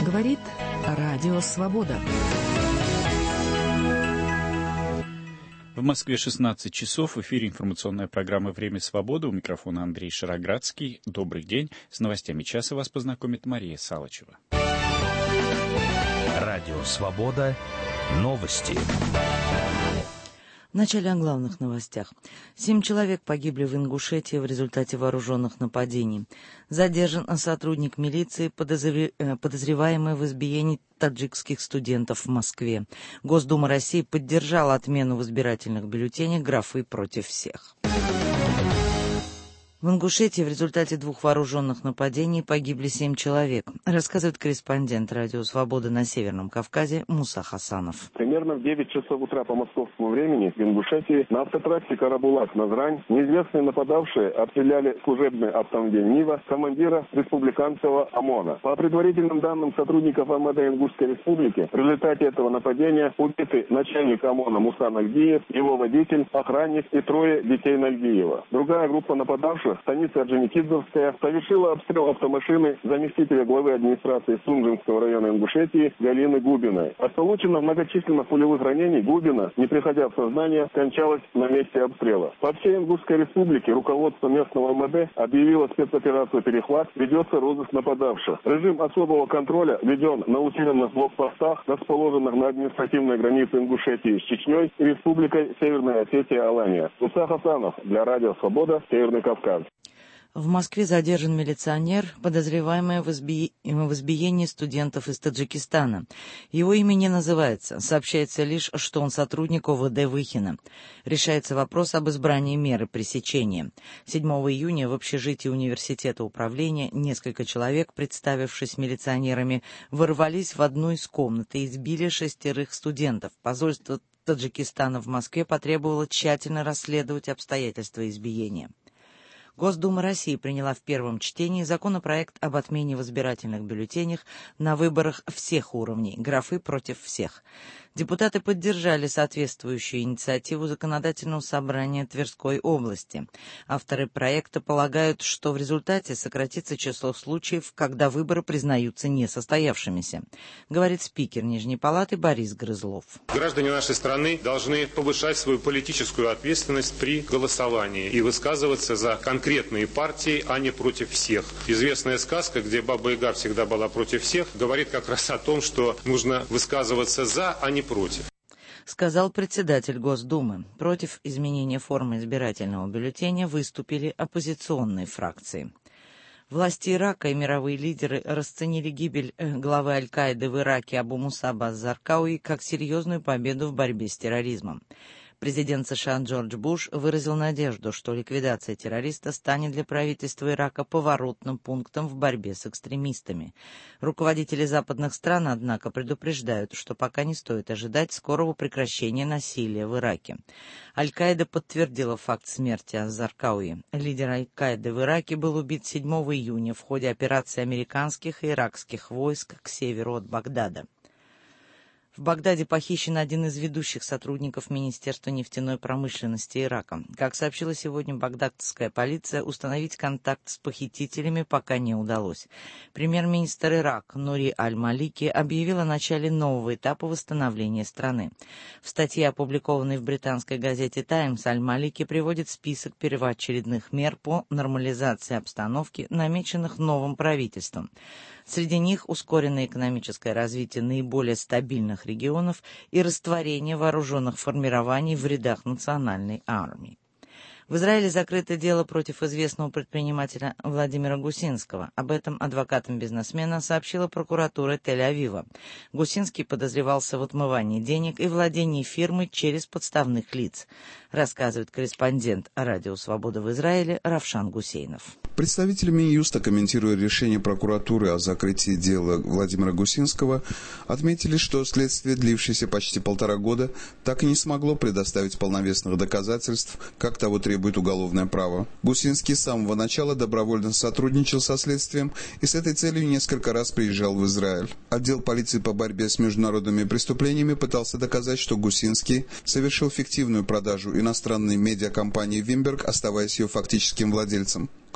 Говорит Радио Свобода. В Москве 16 часов. В эфире информационная программа «Время свободы». У микрофона Андрей Шароградский. Добрый день. С новостями часа вас познакомит Мария Салычева. Радио Свобода. Новости. Вначале о главных новостях. 7 человек погибли в Ингушетии в результате вооруженных нападений. Задержан сотрудник милиции, подозреваемый в избиении таджикских студентов в Москве. Госдума России поддержала отмену в избирательных бюллетенях графы «Против всех». В Ингушетии в результате 2 вооруженных нападений погибли 7 человек, рассказывает корреспондент Радио Свобода на Северном Кавказе Муса Хасанов. Примерно в 9 часов утра по московскому времени в Ингушетии на автотрассе Карабулак-Назрань неизвестные нападавшие обстреляли служебный автомобиль «Нива» командира республиканского ОМОНа. По предварительным данным сотрудников МВД Ингушской республики, в результате этого нападения убиты начальник ОМОНа Муса Нальгиев, его водитель, охранник и 3 детей Нальгиева. Другая группа нападавших, станица Орджоникидзевская, совершила обстрел автомашины заместителя главы администрации Сунжинского района Ингушетии Галины Губиной. От полученных многочисленных пулевых ранений Губина, не приходя в сознание, скончалась на месте обстрела. По всей Ингушской республике руководство местного МВД объявило спецоперацию «Перехват», ведется розыск нападавших. Режим особого контроля введен на усиленных блокпостах, расположенных на административной границе Ингушетии с Чечней и Республикой Северная Осетия-Алания. Муса Хасанов для Радио Свобода, Северный Кавказ. В Москве задержан милиционер, подозреваемый в избиении студентов из Таджикистана. Его имя не называется, сообщается лишь, что он сотрудник ОВД Выхина. Решается вопрос об избрании меры пресечения. 7 июня в общежитии университета управления несколько человек, представившись милиционерами, ворвались в одну из комнат и избили 6 студентов. Посольство Таджикистана в Москве потребовало тщательно расследовать обстоятельства избиения. Госдума России приняла в первом чтении законопроект об отмене в избирательных бюллетенях на выборах всех уровней, графы «Против всех». Депутаты поддержали соответствующую инициативу Законодательного собрания Тверской области. Авторы проекта полагают, что в результате сократится число случаев, когда выборы признаются несостоявшимися, говорит спикер Нижней палаты Борис Грызлов. Граждане нашей страны должны повышать свою политическую ответственность при голосовании и высказываться за конкретные партии, а не против всех. Известная сказка, где Баба-Яга всегда была против всех, говорит как раз о том, что нужно высказываться за, а не против. Сказал председатель Госдумы. Против изменения формы избирательного бюллетеня выступили оппозиционные фракции. Власти Ирака и мировые лидеры расценили гибель главы Аль-Каиды в Ираке Абу Мусаба ас-Заркауи как серьезную победу в борьбе с терроризмом. Президент США Джордж Буш выразил надежду, что ликвидация террориста станет для правительства Ирака поворотным пунктом в борьбе с экстремистами. Руководители западных стран, однако, предупреждают, что пока не стоит ожидать скорого прекращения насилия в Ираке. Аль-Каида подтвердила факт смерти ас-Заркауи. Лидер Аль-Каиды в Ираке был убит 7 июня в ходе операции американских и иракских войск к северу от Багдада. В Багдаде похищен один из ведущих сотрудников Министерства нефтяной промышленности Ирака. Как сообщила сегодня багдадская полиция, установить контакт с похитителями пока не удалось. Премьер-министр Ирака Нури Аль-Малики объявил о начале нового этапа восстановления страны. В статье, опубликованной в британской газете «Таймс», Аль-Малики приводит список первоочередных мер по нормализации обстановки, намеченных новым правительством. Среди них ускоренное экономическое развитие наиболее стабильных регионов и растворение вооруженных формирований в рядах национальной армии. В Израиле закрыто дело против известного предпринимателя Владимира Гусинского. Об этом адвокатам бизнесмена сообщила прокуратура Тель-Авива. Гусинский подозревался в отмывании денег и владении фирмой через подставных лиц, рассказывает корреспондент Радио Свобода в Израиле Равшан Гусейнов. Представители Минюста, комментируя решение прокуратуры о закрытии дела Владимира Гусинского, отметили, что следствие, длившееся почти 1,5 года, так и не смогло предоставить полновесных доказательств, как того требует уголовное право. Гусинский с самого начала добровольно сотрудничал со следствием и с этой целью несколько раз приезжал в Израиль. Отдел полиции по борьбе с международными преступлениями пытался доказать, что Гусинский совершил фиктивную продажу иностранной медиакомпании «Вимберг», оставаясь ее фактическим владельцем.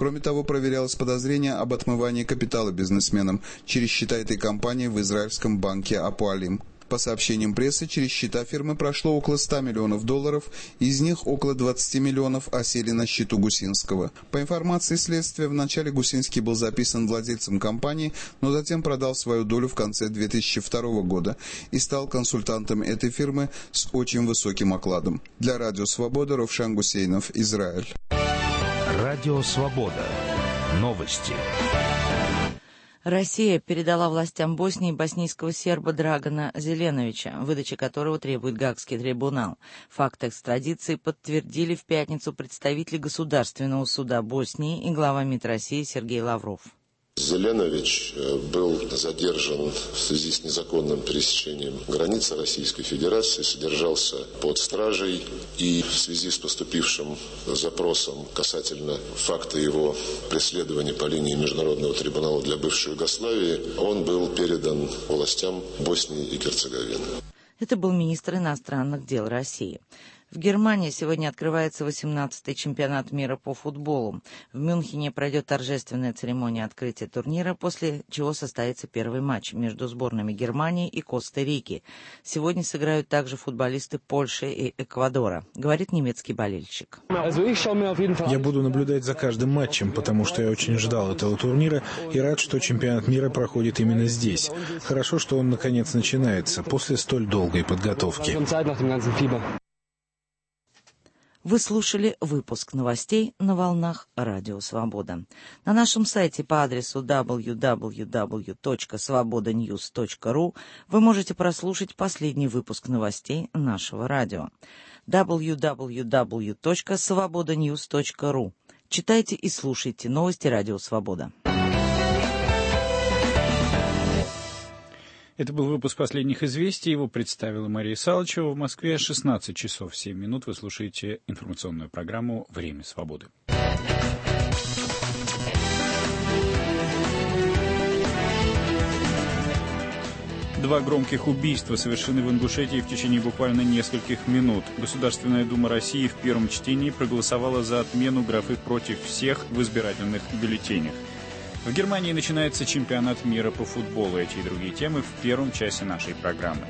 Кроме того, проверялось подозрение об отмывании капитала бизнесменам через счета этой компании в израильском банке Апуалим. По сообщениям прессы, через счета фирмы прошло около $100 миллионов, из них около 20 миллионов осели на счету Гусинского. По информации следствия, вначале Гусинский был записан владельцем компании, но затем продал свою долю в конце 2002 года и стал консультантом этой фирмы с очень высоким окладом. Для Радио Свобода Ровшан Гусейнов, Израиль. Радио Свобода. Новости. Россия передала властям Боснии боснийского серба Драгана Зеленовича, выдачи которого требует Гаагский трибунал. Факт экстрадиции подтвердили в пятницу представители Государственного суда Боснии и глава МИД России Сергей Лавров. Зеленович был задержан в связи с незаконным пересечением границы Российской Федерации, содержался под стражей, и в связи с поступившим запросом касательно факта его преследования по линии Международного трибунала для бывшей Югославии, он был передан властям Боснии и Герцеговины. Это был министр иностранных дел России. В Германии сегодня открывается 18-й чемпионат мира по футболу. В Мюнхене пройдет торжественная церемония открытия турнира, после чего состоится первый матч между сборными Германии и Коста-Рики. Сегодня сыграют также футболисты Польши и Эквадора, говорит немецкий болельщик. Я буду наблюдать за каждым матчем, потому что я очень ждал этого турнира и рад, что чемпионат мира проходит именно здесь. Хорошо, что он наконец начинается после столь долгой подготовки. Вы слушали выпуск новостей на волнах Радио Свобода. На нашем сайте по адресу www.svobodanews.ru вы можете прослушать последний выпуск новостей нашего радио. www.svobodanews.ru. Читайте и слушайте новости Радио Свобода. Это был выпуск последних известий. Его представила Мария Салычева. В Москве 16 часов 7 минут. Вы слушаете информационную программу «Время свободы». Два громких убийства совершены в Ингушетии в течение буквально нескольких минут. Государственная Дума России в первом чтении проголосовала за отмену графы «против всех» в избирательных бюллетенях. В Германии начинается чемпионат мира по футболу. Эти и другие темы в первом часе нашей программы.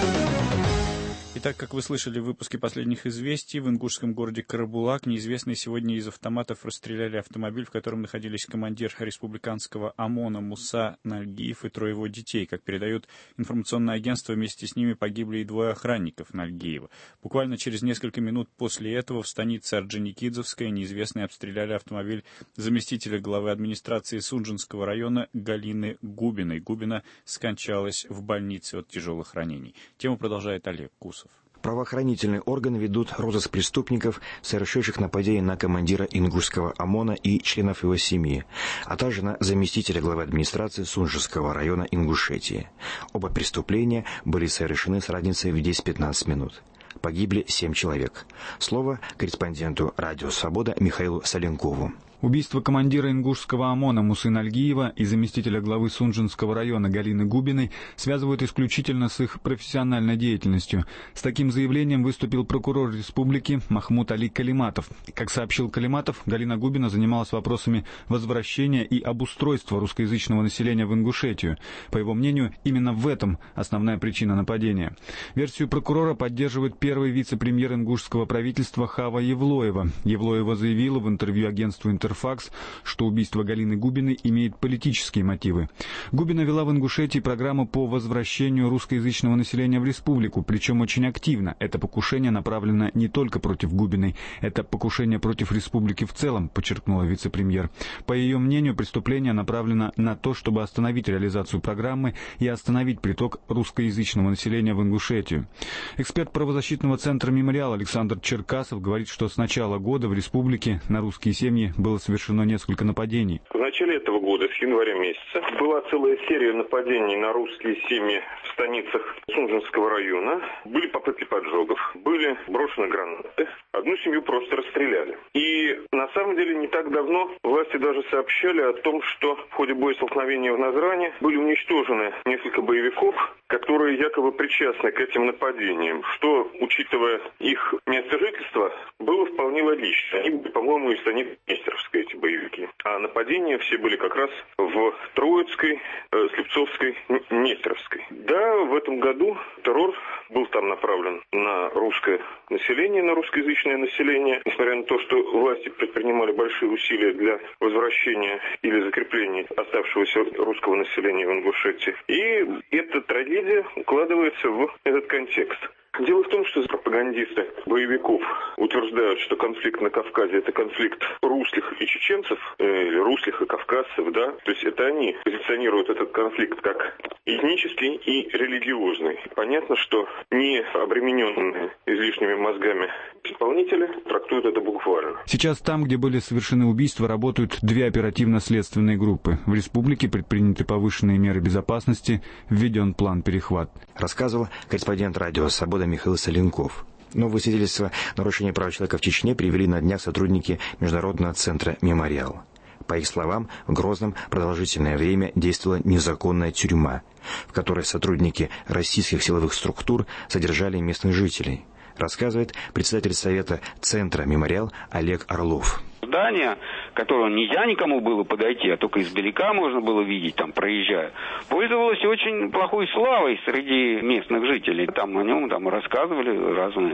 Итак, как вы слышали в выпуске последних известий, в ингушском городе Карабулак неизвестные сегодня из автоматов расстреляли автомобиль, в котором находились командир республиканского ОМОНа Муса Нальгиев и трое его детей. Как передает информационное агентство, вместе с ними погибли и двое охранников Нальгиева. Буквально через несколько минут после этого в станице Орджоникидзевская неизвестные обстреляли автомобиль заместителя главы администрации Сунжинского района Галины Губиной. Губина скончалась в больнице от тяжелых ранений. Тему продолжает Олег Кусов. Правоохранительные органы ведут розыск преступников, совершивших нападение на командира ингушского ОМОНа и членов его семьи, а также на заместителя главы администрации Сунжинского района Ингушетии. Оба преступления были совершены с разницей в 10-15 минут. Погибли 7 человек. Слово корреспонденту «Радио Свобода» Михаилу Соленкову. Убийство командира ингушского ОМОНа Мусы Нальгиева и заместителя главы Сунжинского района Галины Губиной связывают исключительно с их профессиональной деятельностью. С таким заявлением выступил прокурор республики Махмуд Али Калиматов. Как сообщил Калиматов, Галина Губина занималась вопросами возвращения и обустройства русскоязычного населения в Ингушетию. По его мнению, именно в этом основная причина нападения. Версию прокурора поддерживает первый вице-премьер ингушского правительства Хава Евлоева. Евлоева заявила в интервью агентству «Интерфакс», что убийство Галины Губиной имеет политические мотивы. Губина вела в Ингушетии программу по возвращению русскоязычного населения в республику, причем очень активно. Это покушение направлено не только против Губиной, это покушение против республики в целом, подчеркнула вице-премьер. По ее мнению, преступление направлено на то, чтобы остановить реализацию программы и остановить приток русскоязычного населения в Ингушетию. Эксперт правозащитного центра «Мемориал» Александр Черкасов говорит, что с начала года в республике на русские семьи было совершено несколько нападений. В начале этого года, с января месяца, была целая серия нападений на русские семьи в станицах Сунжинского района. Были попытки поджогов, были брошены гранаты. Одну семью просто расстреляли. И на самом деле не так давно власти даже сообщали о том, что в ходе боестолкновения в Назране были уничтожены несколько боевиков, которые якобы причастны к этим нападениям, что, учитывая их место жительства, было вполне логично. Они были, по-моему, из станицы Нестеровской, эти боевики. А нападения все были как раз в Троицкой, Слепцовской, Нестеровской. Да, в этом году террор был там направлен на русское население, на русскоязычное население. Несмотря на то, что власти предпринимали большие усилия для возвращения или закрепления оставшегося русского населения в Ингушетии. И эта трагедия укладывается в этот контекст. Дело в том, что пропагандисты боевиков утверждают, что конфликт на Кавказе – это конфликт русских и чеченцев, или русских и кавказцев, да. То есть это они позиционируют этот конфликт как этнический и религиозный. Понятно, что не обремененные излишними мозгами исполнители трактуют это буквально. Сейчас там, где были совершены убийства, работают 2 оперативно-следственные группы. В республике предприняты повышенные меры безопасности, введен план «Перехват». Рассказывал корреспондент радио «Свобода» Михаил Соленков. Новые свидетельства нарушения прав человека в Чечне привели на днях сотрудники Международного центра «Мемориал». По их словам, в Грозном продолжительное время действовала незаконная тюрьма, в которой сотрудники российских силовых структур содержали местных жителей, рассказывает председатель Совета Центра «Мемориал» Олег Орлов. Здание, к которому нельзя никому было подойти, а только издалека можно было видеть, там, проезжая, пользовалось очень плохой славой среди местных жителей. Там о нем рассказывали разные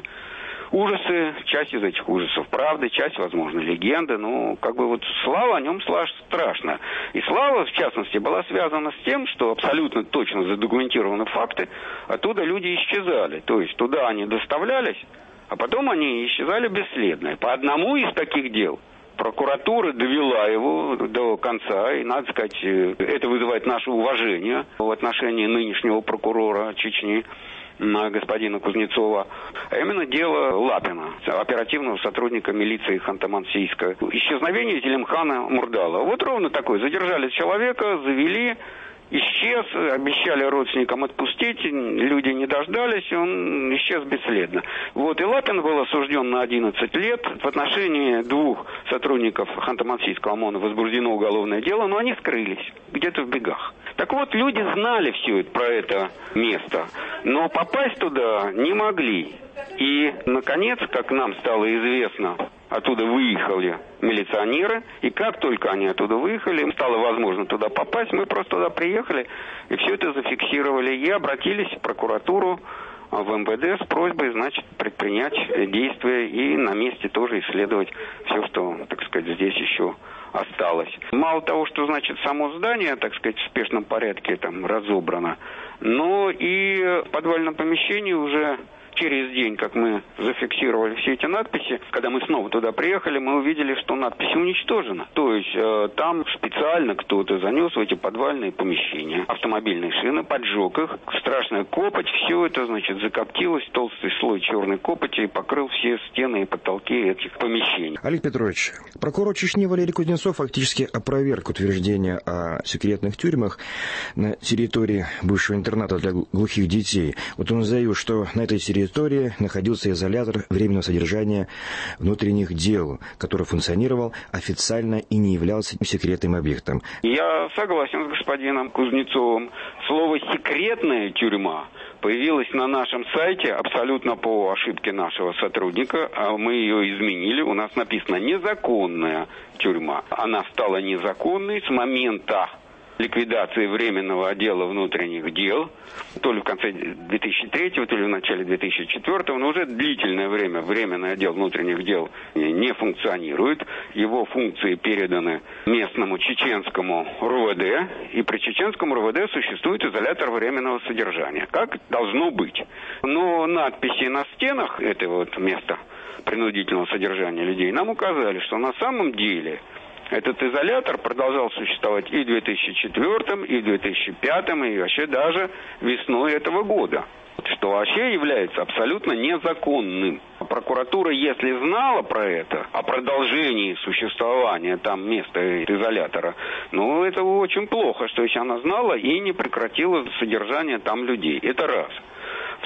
ужасы, часть из этих ужасов правда, часть, возможно, легенды, но слава о нем страшная. И слава, в частности, была связана с тем, что абсолютно точно задокументированы факты, оттуда люди исчезали. То есть туда они доставлялись, а потом они исчезали бесследно. По одному из таких дел прокуратура довела его до конца, и, надо сказать, это вызывает наше уважение в отношении нынешнего прокурора Чечни, господина Кузнецова, а именно дело Лапина, оперативного сотрудника милиции Ханты-Мансийска. Исчезновение Зелимхана Мурдала. Вот ровно такое. Задержали человека, завели, исчез, обещали родственникам отпустить, люди не дождались, он исчез бесследно. И Лапин был осужден на 11 лет. В отношении 2 сотрудников Ханты-Мансийского ОМОНа возбуждено уголовное дело, но они скрылись где-то в бегах. Так вот, люди знали все про это место, но попасть туда не могли. И, наконец, как нам стало известно, оттуда выехали милиционеры, и как только они оттуда выехали, стало возможно туда попасть, мы просто туда приехали и все это зафиксировали, и обратились в прокуратуру, в МВД с просьбой, предпринять действия и на месте тоже исследовать все, что, здесь еще осталось. Мало того, что, само здание, в спешном порядке разобрано, но и в подвальном помещении уже через день, как мы зафиксировали все эти надписи, когда мы снова туда приехали, мы увидели, что надпись уничтожена. То есть там специально кто-то занес в эти подвальные помещения автомобильные шины, поджег их, страшная копоть, все это, закоптилось, толстый слой черной копоти и покрыл все стены и потолки этих помещений. Олег Петрович, прокурор Чечни Валерий Кузнецов фактически опроверг утверждение о секретных тюрьмах на территории бывшего интерната для глухих детей. Он заявил, что на этой территории находился изолятор временного содержания внутренних дел, который функционировал официально и не являлся секретным объектом. Я согласен с господином Кузнецовым. Слово «секретная тюрьма» появилось на нашем сайте абсолютно по ошибке нашего сотрудника, а мы ее изменили. У нас написано «незаконная тюрьма». Она стала незаконной с момента ликвидации Временного отдела внутренних дел, то ли в конце 2003-го, то ли в начале 2004-го, но уже длительное время Временный отдел внутренних дел не функционирует. Его функции переданы местному чеченскому РУВД, и при чеченском РУВД существует изолятор временного содержания, как должно быть. Но надписи на стенах этого места принудительного содержания людей нам указали, что на самом деле этот изолятор продолжал существовать и в 2004, и в 2005, и вообще даже весной этого года, что вообще является абсолютно незаконным. Прокуратура, если знала про это, о продолжении существования там места изолятора, это очень плохо, что если она знала и не прекратила содержание там людей. Это раз.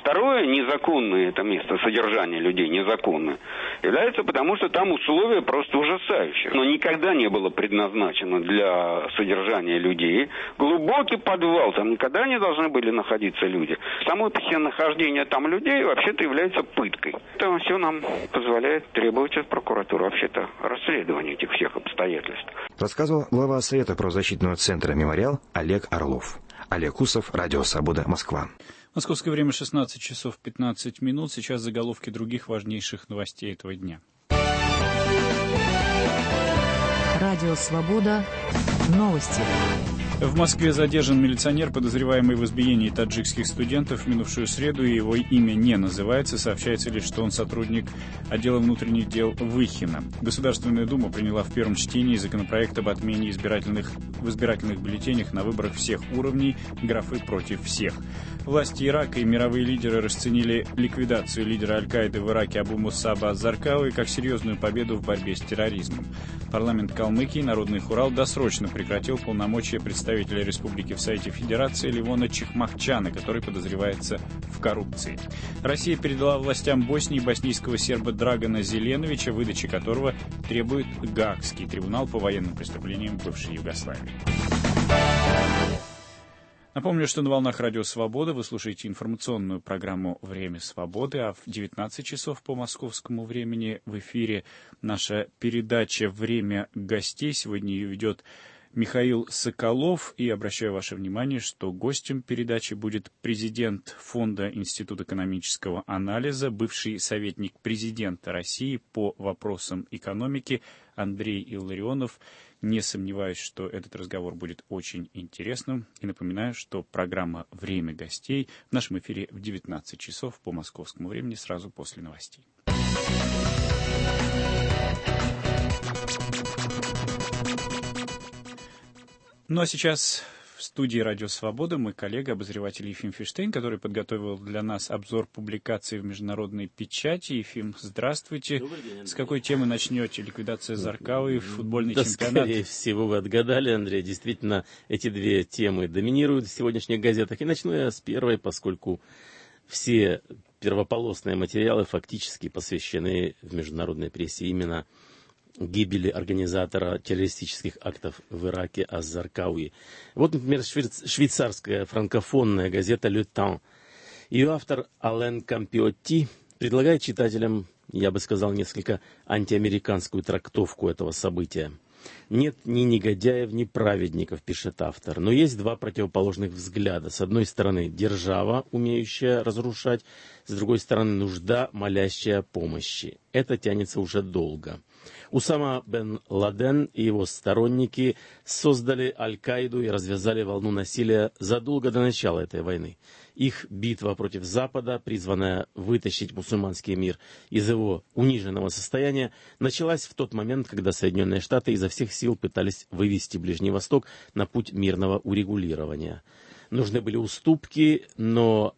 второе, незаконное это место содержания людей, незаконное, является потому, что там условия просто ужасающие. Но никогда не было предназначено для содержания людей. Глубокий подвал, там никогда не должны были находиться люди. Само по себе нахождение там людей вообще-то является пыткой. Это все нам позволяет требовать от прокуратуры вообще-то расследования этих всех обстоятельств. Рассказывал глава Совета правозащитного центра «Мемориал» Олег Орлов. Олег Усов, Радио Свобода, Москва. Московское время 16 часов 15 минут. Сейчас заголовки других важнейших новостей этого дня. Радио Свобода. Новости. В Москве задержан милиционер, подозреваемый в избиении таджикских студентов в минувшую среду, и его имя не называется. Сообщается лишь, что он сотрудник отдела внутренних дел Выхина. Государственная Дума приняла в первом чтении законопроект об отмене в избирательных бюллетенях на выборах всех уровней графы «против всех». Власти Ирака и мировые лидеры расценили ликвидацию лидера Аль-Каиды в Ираке Абу Мусаба аз-Заркауи как серьезную победу в борьбе с терроризмом. Парламент Калмыкии «Народный хурал» досрочно прекратил полномочия представителя республики в Совете Федерации Левона Чехмахчана, который подозревается в коррупции. Россия передала властям Боснии боснийского серба Драгана Зеленовича, выдачи которого требует Гаагский трибунал по военным преступлениям бывшей Югославии. Напомню, что на волнах Радио Свобода вы слушаете информационную программу «Время свободы», а в 19 часов по московскому времени в эфире наша передача «Время гостей». Сегодня ее ведет Михаил Соколов, и обращаю ваше внимание, что гостем передачи будет президент Фонда Института экономического анализа, бывший советник президента России по вопросам экономики Андрей Илларионов. Не сомневаюсь, что этот разговор будет очень интересным. И напоминаю, что программа «Время гостей» в нашем эфире в 19 часов по московскому времени, сразу после новостей. Ну а сейчас в студии «Радио Свобода» мой коллега, обозреватель Ефим Фиштейн, который подготовил для нас обзор публикаций в международной печати. Ефим, здравствуйте. С какой темы начнете? Ликвидация Заркауи, футбольный чемпионат? Скорее всего, вы отгадали, Андрей. Действительно, эти две темы доминируют в сегодняшних газетах. И начну я с первой, поскольку все первополосные материалы фактически посвящены в международной прессе именно гибели организатора террористических актов в Ираке аз-Заркауи. Вот, например, швейцарская франкофонная газета «Le Temps». Ее автор Ален Кампиотти предлагает читателям, я бы сказал, несколько антиамериканскую трактовку этого события. «Нет ни негодяев, ни праведников», пишет автор, но есть два противоположных взгляда. С одной стороны, держава, умеющая разрушать, с другой стороны, нужда, молящая о помощи. Это тянется уже долго. Усама бен Ладен и его сторонники создали Аль-Каиду и развязали волну насилия задолго до начала этой войны. Их битва против Запада, призванная вытащить мусульманский мир из его униженного состояния, началась в тот момент, когда Соединенные Штаты изо всех сил пытались вывести Ближний Восток на путь мирного урегулирования. Нужны были уступки, но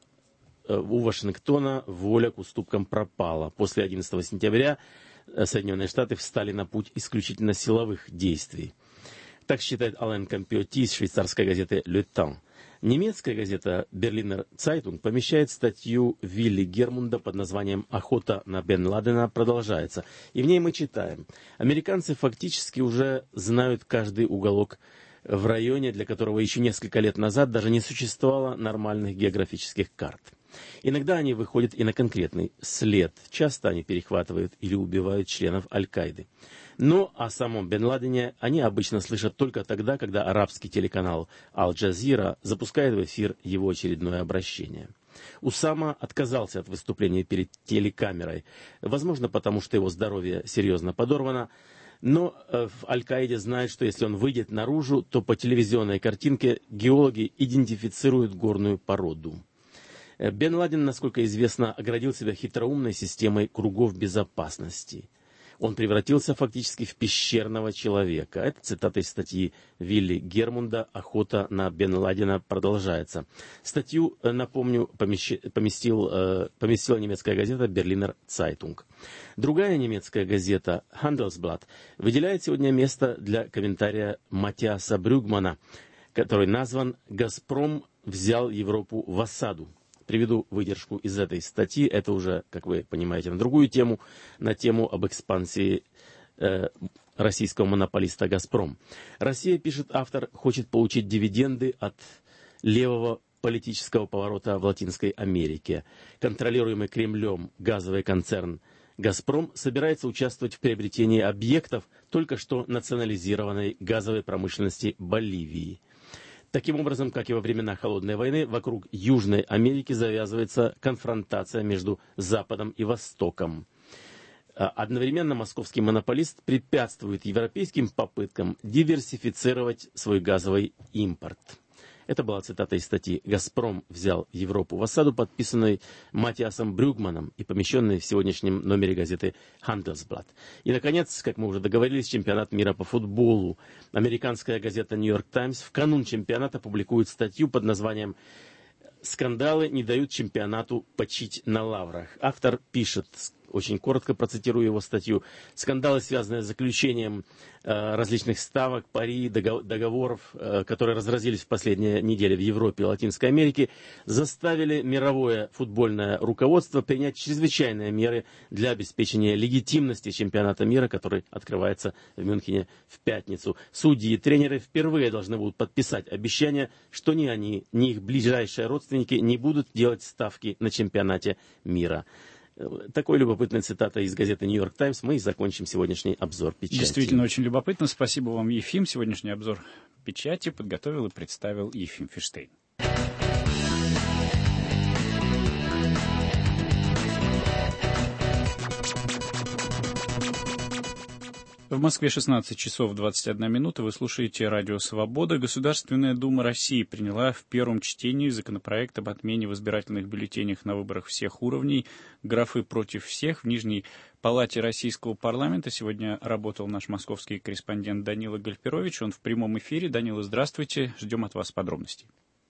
у Вашингтона воля к уступкам пропала. После 11 сентября Соединенные Штаты встали на путь исключительно силовых действий. Так считает Ален Кампиотти из швейцарской газеты «Le Temps». Немецкая газета «Берлинер Цайтунг» помещает статью Вилли Гермунда под названием «Охота на Бен Ладена продолжается». И в ней мы читаем: американцы фактически уже знают каждый уголок в районе, для которого еще несколько лет назад даже не существовало нормальных географических карт. Иногда они выходят и на конкретный след. Часто они перехватывают или убивают членов Аль-Каиды. Но о самом Бен Ладене они обычно слышат только тогда, когда арабский телеканал Аль-Джазира запускает в эфир его очередное обращение. Усама отказался от выступления перед телекамерой, возможно, потому что его здоровье серьезно подорвано. Но в Аль-Каиде знают, что если он выйдет наружу, то по телевизионной картинке геологи идентифицируют горную породу. Бен Ладен, насколько известно, оградил себя хитроумной системой кругов безопасности. Он превратился фактически в пещерного человека. Это цитата из статьи Вилли Гермунда «Охота на Бен Ладена продолжается». Статью, напомню, поместила немецкая газета «Берлинер Цайтунг». Другая немецкая газета «Handelsblatt» выделяет сегодня место для комментария Матиаса Брюгмана, который назван «Газпром взял Европу в осаду». Приведу выдержку из этой статьи. Это уже, как вы понимаете, на другую тему, на тему об экспансии российского монополиста «Газпром». Россия, пишет автор, хочет получить дивиденды от левого политического поворота в Латинской Америке. Контролируемый Кремлем газовый концерн «Газпром» собирается участвовать в приобретении объектов только что национализированной газовой промышленности Боливии. Таким образом, как и во времена Холодной войны, вокруг Южной Америки завязывается конфронтация между Западом и Востоком. Одновременно московский монополист препятствует европейским попыткам диверсифицировать свой газовый импорт. Это была цитата из статьи «Газпром взял Европу в осаду», подписанной Матиасом Брюгманом и помещенной в сегодняшнем номере газеты «Handelsblatt». И, наконец, как мы уже договорились, чемпионат мира по футболу. Американская газета «Нью-Йорк Таймс» в канун чемпионата публикует статью под названием «Скандалы не дают чемпионату почить на лаврах». Автор пишет, очень коротко процитирую его статью: «Скандалы, связанные с заключением различных ставок, пари, договоров, которые разразились в последние недели в Европе и Латинской Америке, заставили мировое футбольное руководство принять чрезвычайные меры для обеспечения легитимности чемпионата мира, который открывается в Мюнхене в пятницу. Судьи и тренеры впервые должны будут подписать обещание, что ни они, ни их ближайшие родственники не будут делать ставки на чемпионате мира». Такой любопытная цитата из газеты «Нью-Йорк Таймс». Мы и закончим сегодняшний обзор печати. Действительно очень любопытно. Спасибо вам, Ефим. Сегодняшний обзор печати подготовил и представил Ефим Ферштейн. В Москве 16 часов 21 минута. Вы слушаете радио «Свобода». Государственная Дума России приняла в первом чтении законопроект об отмене в избирательных бюллетенях на выборах всех уровней графы «против всех». В Нижней палате российского парламента сегодня работал наш московский корреспондент Данила Гальперович. Он в прямом эфире. Данила, здравствуйте. Ждем от вас подробностей.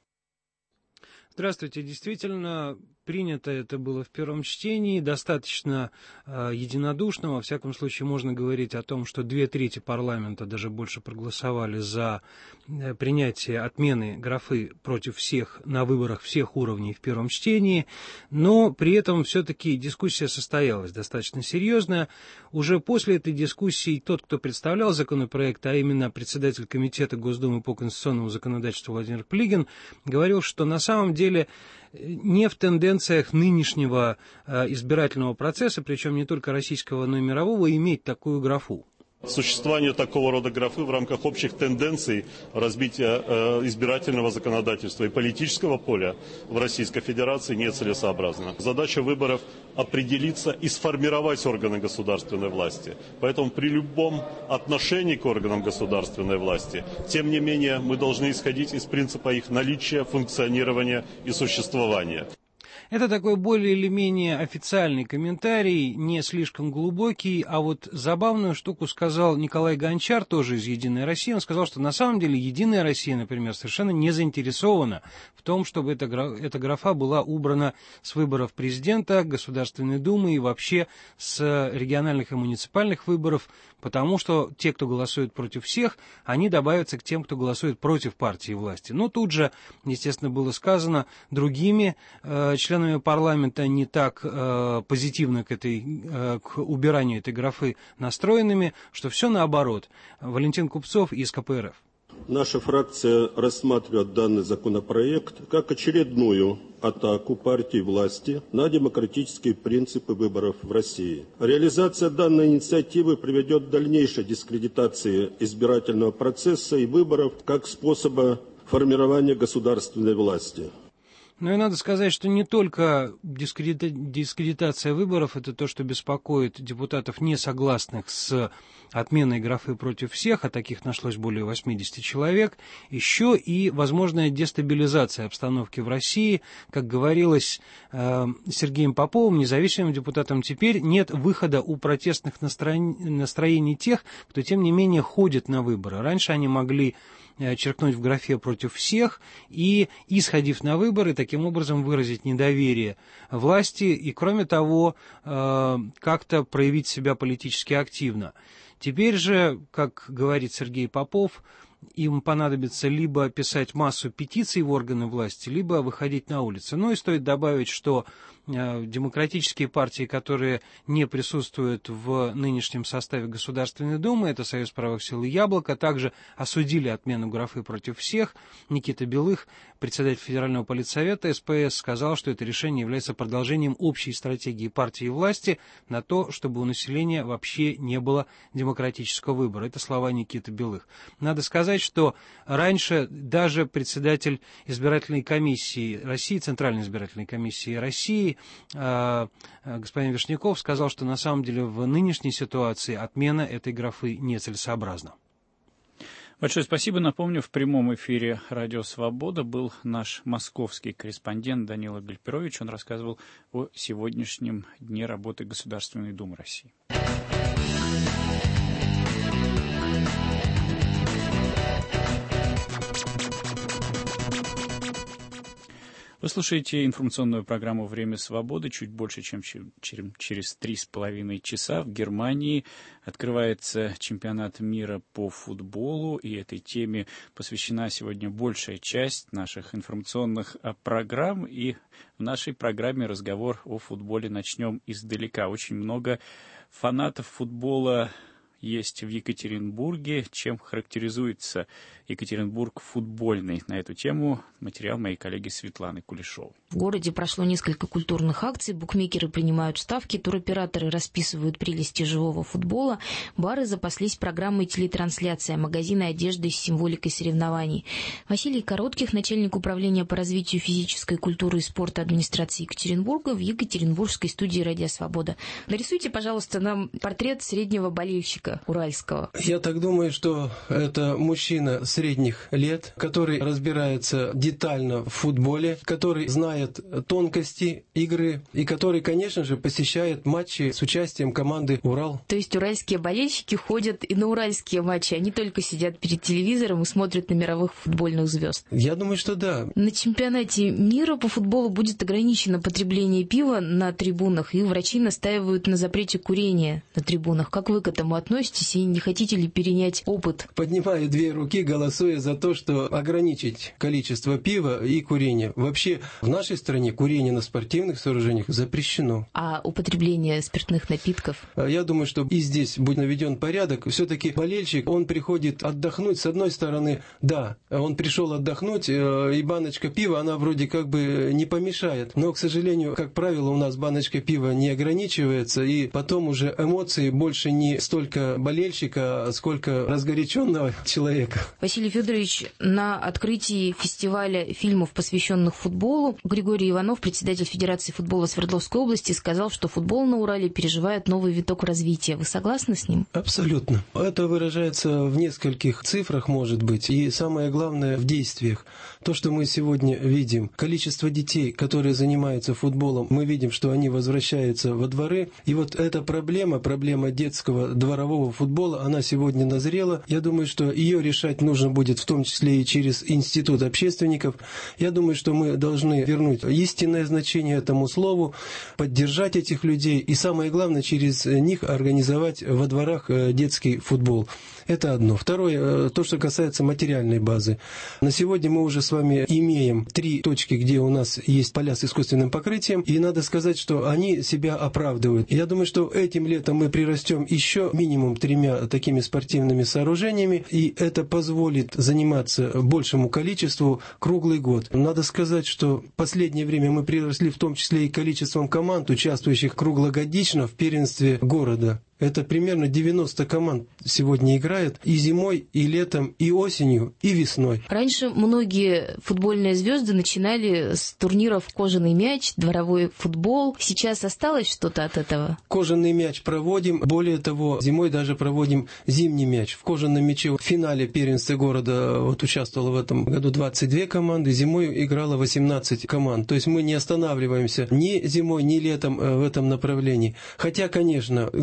Здравствуйте. Действительно, принято это было в первом чтении, достаточно единодушно. Во всяком случае, можно говорить о том, что 2/3 парламента, даже больше, проголосовали за принятие отмены графы «против всех» на выборах всех уровней в первом чтении. Но при этом все-таки дискуссия состоялась достаточно серьезная. Уже после этой дискуссии тот, кто представлял законопроект, а именно председатель комитета Госдумы по конституционному законодательству Владимир Плигин, говорил, что на самом деле не в тенденциях нынешнего избирательного процесса, причем не только российского, но и мирового, иметь такую графу. Существование такого рода графы в рамках общих тенденций разбития избирательного законодательства и политического поля в Российской Федерации нецелесообразно. Задача выборов – определиться и сформировать органы государственной власти. Поэтому при любом отношении к органам государственной власти, тем не менее, мы должны исходить из принципа их наличия, функционирования и существования. Это такой более или менее официальный комментарий, не слишком глубокий, а вот забавную штуку сказал Николай Гончар, тоже из «Единой России». Он сказал, что на самом деле «Единая Россия», например, совершенно не заинтересована в том, чтобы эта графа была убрана с выборов президента, Государственной Думы и вообще с региональных и муниципальных выборов, потому что те, кто голосует против всех, они добавятся к тем, кто голосует против партии власти. Но тут же, естественно, было сказано другими членами парламента, не так позитивно к убиранию этой графы настроенными, что все наоборот. Валентин Купцов из КПРФ. Наша фракция рассматривает данный законопроект как очередную атаку партии власти на демократические принципы выборов в России. Реализация данной инициативы приведет к дальнейшей дискредитации избирательного процесса и выборов как способа формирования государственной власти. Ну и надо сказать, что не только дискредитация выборов – это то, что беспокоит депутатов, не согласных с отменой графы «против всех», а таких нашлось более 80 человек, еще и возможная дестабилизация обстановки в России. Как говорилось Сергеем Поповым, независимым депутатом, теперь нет выхода у протестных настроений тех, кто, тем не менее, ходит на выборы. Раньше они могли черкнуть в графе «против всех» и, исходив на выборы, таким образом выразить недоверие власти и, кроме того, как-то проявить себя политически активно. Теперь же, как говорит Сергей Попов, им понадобится либо писать массу петиций в органы власти, либо выходить на улицы. Ну и стоит добавить, что демократические партии, которые не присутствуют в нынешнем составе Государственной Думы, это Союз правых сил и Яблоко, также осудили отмену графы «против всех». Никита Белых, председатель Федерального политсовета СПС, сказал, что это решение является продолжением общей стратегии партии и власти на то, чтобы у населения вообще не было демократического выбора. Это слова Никиты Белых. Надо сказать, что раньше даже председатель избирательной комиссии России, Центральной избирательной комиссии России, господин Вишняков, сказал, что на самом деле в нынешней ситуации отмена этой графы нецелесообразна. Большое спасибо. Напомню, в прямом эфире «Радио Свобода» был наш московский корреспондент Данила Гальперович. Он рассказывал о сегодняшнем дне работы Государственной Думы России. Вы слушаете информационную программу «Время свободы». Чуть больше, чем через 3,5 часа в Германии открывается чемпионат мира по футболу. И этой теме посвящена сегодня большая часть наших информационных программ. И в нашей программе разговор о футболе начнем издалека. Очень много фанатов футбола есть в Екатеринбурге. Чем характеризуется Екатеринбург футбольный? На эту тему материал моей коллеги Светланы Кулешовой. В городе прошло несколько культурных акций. Букмекеры принимают ставки, туроператоры расписывают прелести живого футбола, бары запаслись программой телетрансляции, а магазины одежды с символикой соревнований. Василий Коротких, начальник управления по развитию физической культуры и спорта администрации Екатеринбурга, в Екатеринбургской студии «Радио Свобода». Нарисуйте, пожалуйста, нам портрет среднего болельщика уральского. Я так думаю, что это мужчина средних лет, который разбирается детально в футболе, который знает тонкости игры и который, конечно же, посещает матчи с участием команды «Урал». То есть уральские болельщики ходят и на уральские матчи, они только сидят перед телевизором и смотрят на мировых футбольных звезд? Я думаю, что да. На чемпионате мира по футболу будет ограничено потребление пива на трибунах, и врачи настаивают на запрете курения на трибунах. Как вы к этому относитесь и не хотите ли перенять опыт? Поднимаю 2 руки, голосуя за то, что ограничить количество пива и курения. Вообще в нашей стране курение на спортивных сооружениях запрещено. А употребление спиртных напитков? Я думаю, что и здесь будет наведен порядок. Все-таки болельщик, он приходит отдохнуть. С одной стороны, да, он пришел отдохнуть, и баночка пива, она вроде как бы не помешает. Но, к сожалению, как правило, у нас баночка пива не ограничивается, и потом уже эмоции больше не столько болельщика, сколько разгоряченного человека. Василий Федорович, на открытии фестиваля фильмов, посвященных футболу, Григорий Иванов, председатель Федерации футбола Свердловской области, сказал, что футбол на Урале переживает новый виток развития. Вы согласны с ним? Абсолютно. Это выражается в нескольких цифрах, может быть, и самое главное в действиях. То, что мы сегодня видим, количество детей, которые занимаются футболом, мы видим, что они возвращаются во дворы. И вот эта проблема детского дворового футбола, она сегодня назрела. Я думаю, что ее решать нужно будет в том числе и через институт общественников. Я думаю, что мы должны вернуть истинное значение этому слову, поддержать этих людей и, самое главное, через них организовать во дворах детский футбол. Это одно. Второе, то, что касается материальной базы. На сегодня мы уже с вами имеем 3 точки, где у нас есть поля с искусственным покрытием, и надо сказать, что они себя оправдывают. Я думаю, что этим летом мы прирастем еще минимум 3 такими спортивными сооружениями, и это позволит заниматься большему количеству круглый год. Надо сказать, что в последнее время мы приросли в том числе и количеством команд, участвующих круглогодично в первенстве города. Это примерно 90 команд сегодня играет и зимой, и летом, и осенью, и весной. Раньше многие футбольные звезды начинали с турниров «Кожаный мяч», «Дворовой футбол». Сейчас осталось что-то от этого? Кожаный мяч проводим. Более того, зимой даже проводим зимний мяч. В кожаном мяче в финале первенства города участвовало в этом году 22 команды. Зимой играло 18 команд. То есть мы не останавливаемся ни зимой, ни летом в этом направлении. Хотя, конечно, говоря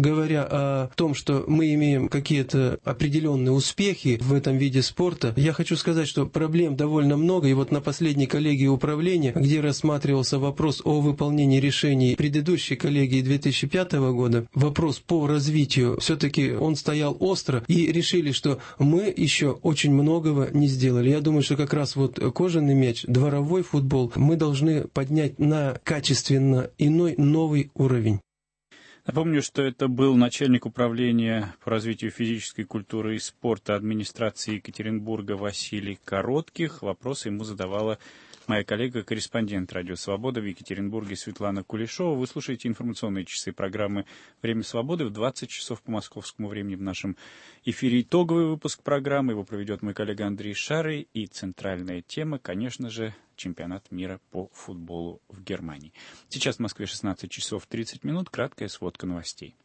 о том, что мы имеем какие-то определенные успехи в этом виде спорта, я хочу сказать, что проблем довольно много. И вот на последней коллегии управления, где рассматривался вопрос о выполнении решений предыдущей коллегии 2005 года, вопрос по развитию, все-таки он стоял остро, и решили, что мы еще очень многого не сделали. Я думаю, что как раз вот кожаный мяч, дворовой футбол мы должны поднять на качественно иной, новый уровень. Напомню, что это был начальник управления по развитию физической культуры и спорта администрации Екатеринбурга Василий Коротких. Вопросы ему задавала моя коллега-корреспондент «Радио Свобода» в Екатеринбурге Светлана Кулешова. Вы слушаете информационные часы программы «Время свободы» в 20 часов по московскому времени. В нашем эфире итоговый выпуск программы. Его проведет мой коллега Андрей Шарый. И центральная тема, конечно же, чемпионат мира по футболу в Германии. Сейчас в Москве 16 часов 30 минут. Краткая сводка новостей.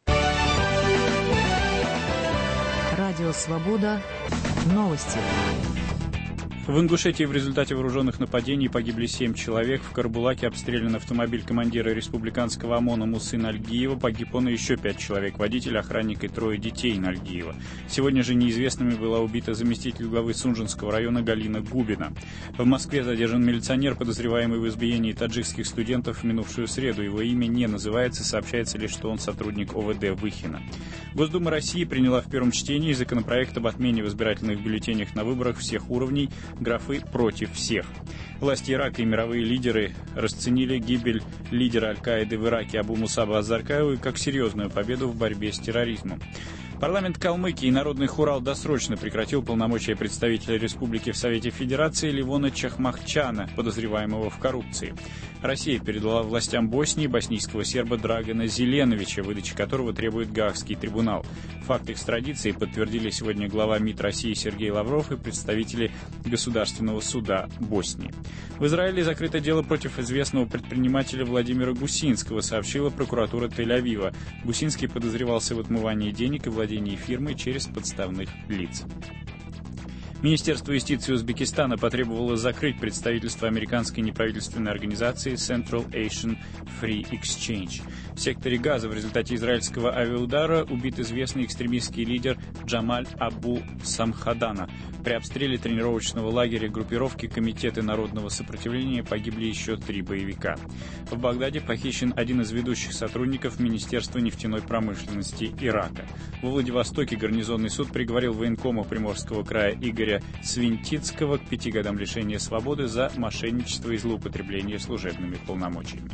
Радио Свобода. Новости. В Ингушетии в результате вооруженных нападений погибли 7 человек. В Карабулаке обстрелян автомобиль командира республиканского ОМОНа Мусы Нальгиева. Погиб он и еще 5 человек. Водитель, охранник и 3 детей Нальгиева. Сегодня же неизвестными была убита заместитель главы Сунжинского района Галина Губина. В Москве задержан милиционер, подозреваемый в избиении таджикских студентов в минувшую среду. Его имя не называется, сообщается лишь, что он сотрудник ОВД Выхина. Госдума России приняла в первом чтении законопроект об отмене в избирательных бюллетенях на выборах всех уровней графы «против всех». Власти Ирака и мировые лидеры расценили гибель лидера Аль-Каиды в Ираке Абу Мусаба Азаркаева как серьезную победу в борьбе с терроризмом. Парламент Калмыкии и Народный хурал досрочно прекратил полномочия представителя республики в Совете Федерации Ливона Чахмахчана, подозреваемого в коррупции. Россия передала властям Боснии боснийского серба Драгана Зеленовича, выдачи которого требует Гаагский трибунал. Факт экстрадиции подтвердили сегодня глава МИД России Сергей Лавров и представители Государственного суда Боснии. В Израиле закрыто дело против известного предпринимателя Владимира Гусинского, сообщила прокуратура Тель-Авива. Гусинский подозревался в отмывании денег и владении фирмой через подставных лиц. Министерство юстиции Узбекистана потребовало закрыть представительство американской неправительственной организации Central Asian Free Exchange. В секторе Газа в результате израильского авиаудара убит известный экстремистский лидер Джамаль Абу Самхадана. При обстреле тренировочного лагеря группировки Комитеты народного сопротивления погибли еще 3 боевика. В Багдаде похищен один из ведущих сотрудников Министерства нефтяной промышленности Ирака. Во Владивостоке гарнизонный суд приговорил военкома Приморского края Игоря Свинтицкого к 5 годам лишения свободы за мошенничество и злоупотребление служебными полномочиями.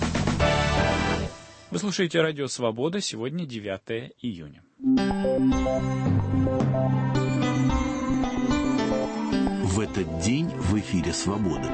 Вы слушаете «Радио Свобода». Сегодня 9 июня. В этот день в эфире «Свобода».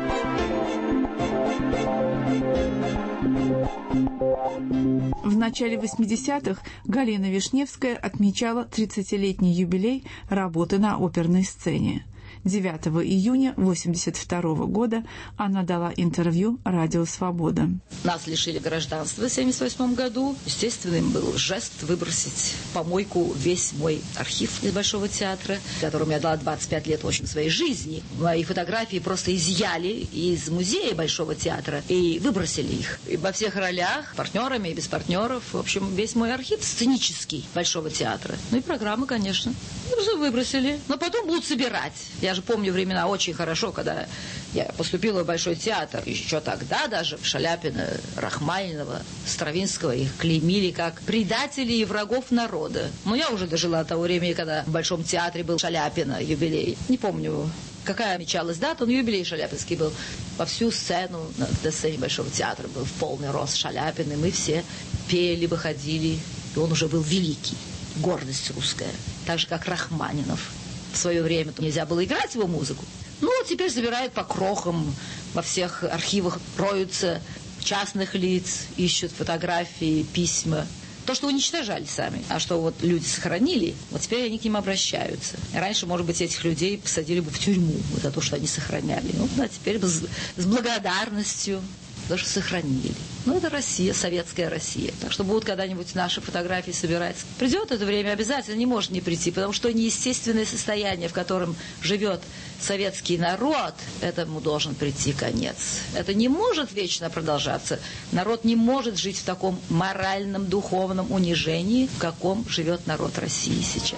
В начале 80-х Галина Вишневская отмечала 30-летний юбилей работы на оперной сцене. 9 июня 1982 года она дала интервью «Радио Свобода». Нас лишили гражданства в 1978 году. Естественным был жест выбросить в помойку весь мой архив из Большого театра, которому я дала 25 лет, в общем, своей жизни. Мои фотографии просто изъяли из музея Большого театра и выбросили их. И во всех ролях, партнерами и без партнеров. В общем, весь мой архив сценический Большого театра. Ну и программы, конечно. Выбросили. Но потом будут собирать. Я же помню времена очень хорошо, когда я поступила в Большой театр. Еще тогда даже Шаляпина, Рахманинова, Стравинского их клеймили как предателей и врагов народа. Но я уже дожила до того времени, когда в Большом театре был Шаляпина юбилей. Не помню, какая отмечалась дата, но юбилей Шаляпинский был. Во всю сцену, на сцене Большого театра был в полный рост Шаляпин, и мы все пели, выходили. И он уже был великий. Гордость русская. Так же, как Рахманинов. В свое время нельзя было играть его музыку. Ну, теперь забирают по крохам, во всех архивах роются частных лиц, ищут фотографии, письма. То, что уничтожали сами, а что вот люди сохранили, вот теперь они к ним обращаются. Раньше, может быть, этих людей посадили бы в тюрьму за то, что они сохраняли. Ну, да, теперь с благодарностью даже сохранили. Но это Россия, советская Россия. Так что будут когда-нибудь наши фотографии собирать. Придет это время, обязательно не может не прийти, потому что неестественное состояние, в котором живет советский народ, этому должен прийти конец. Это не может вечно продолжаться. Народ не может жить в таком моральном, духовном унижении, в каком живет народ России сейчас.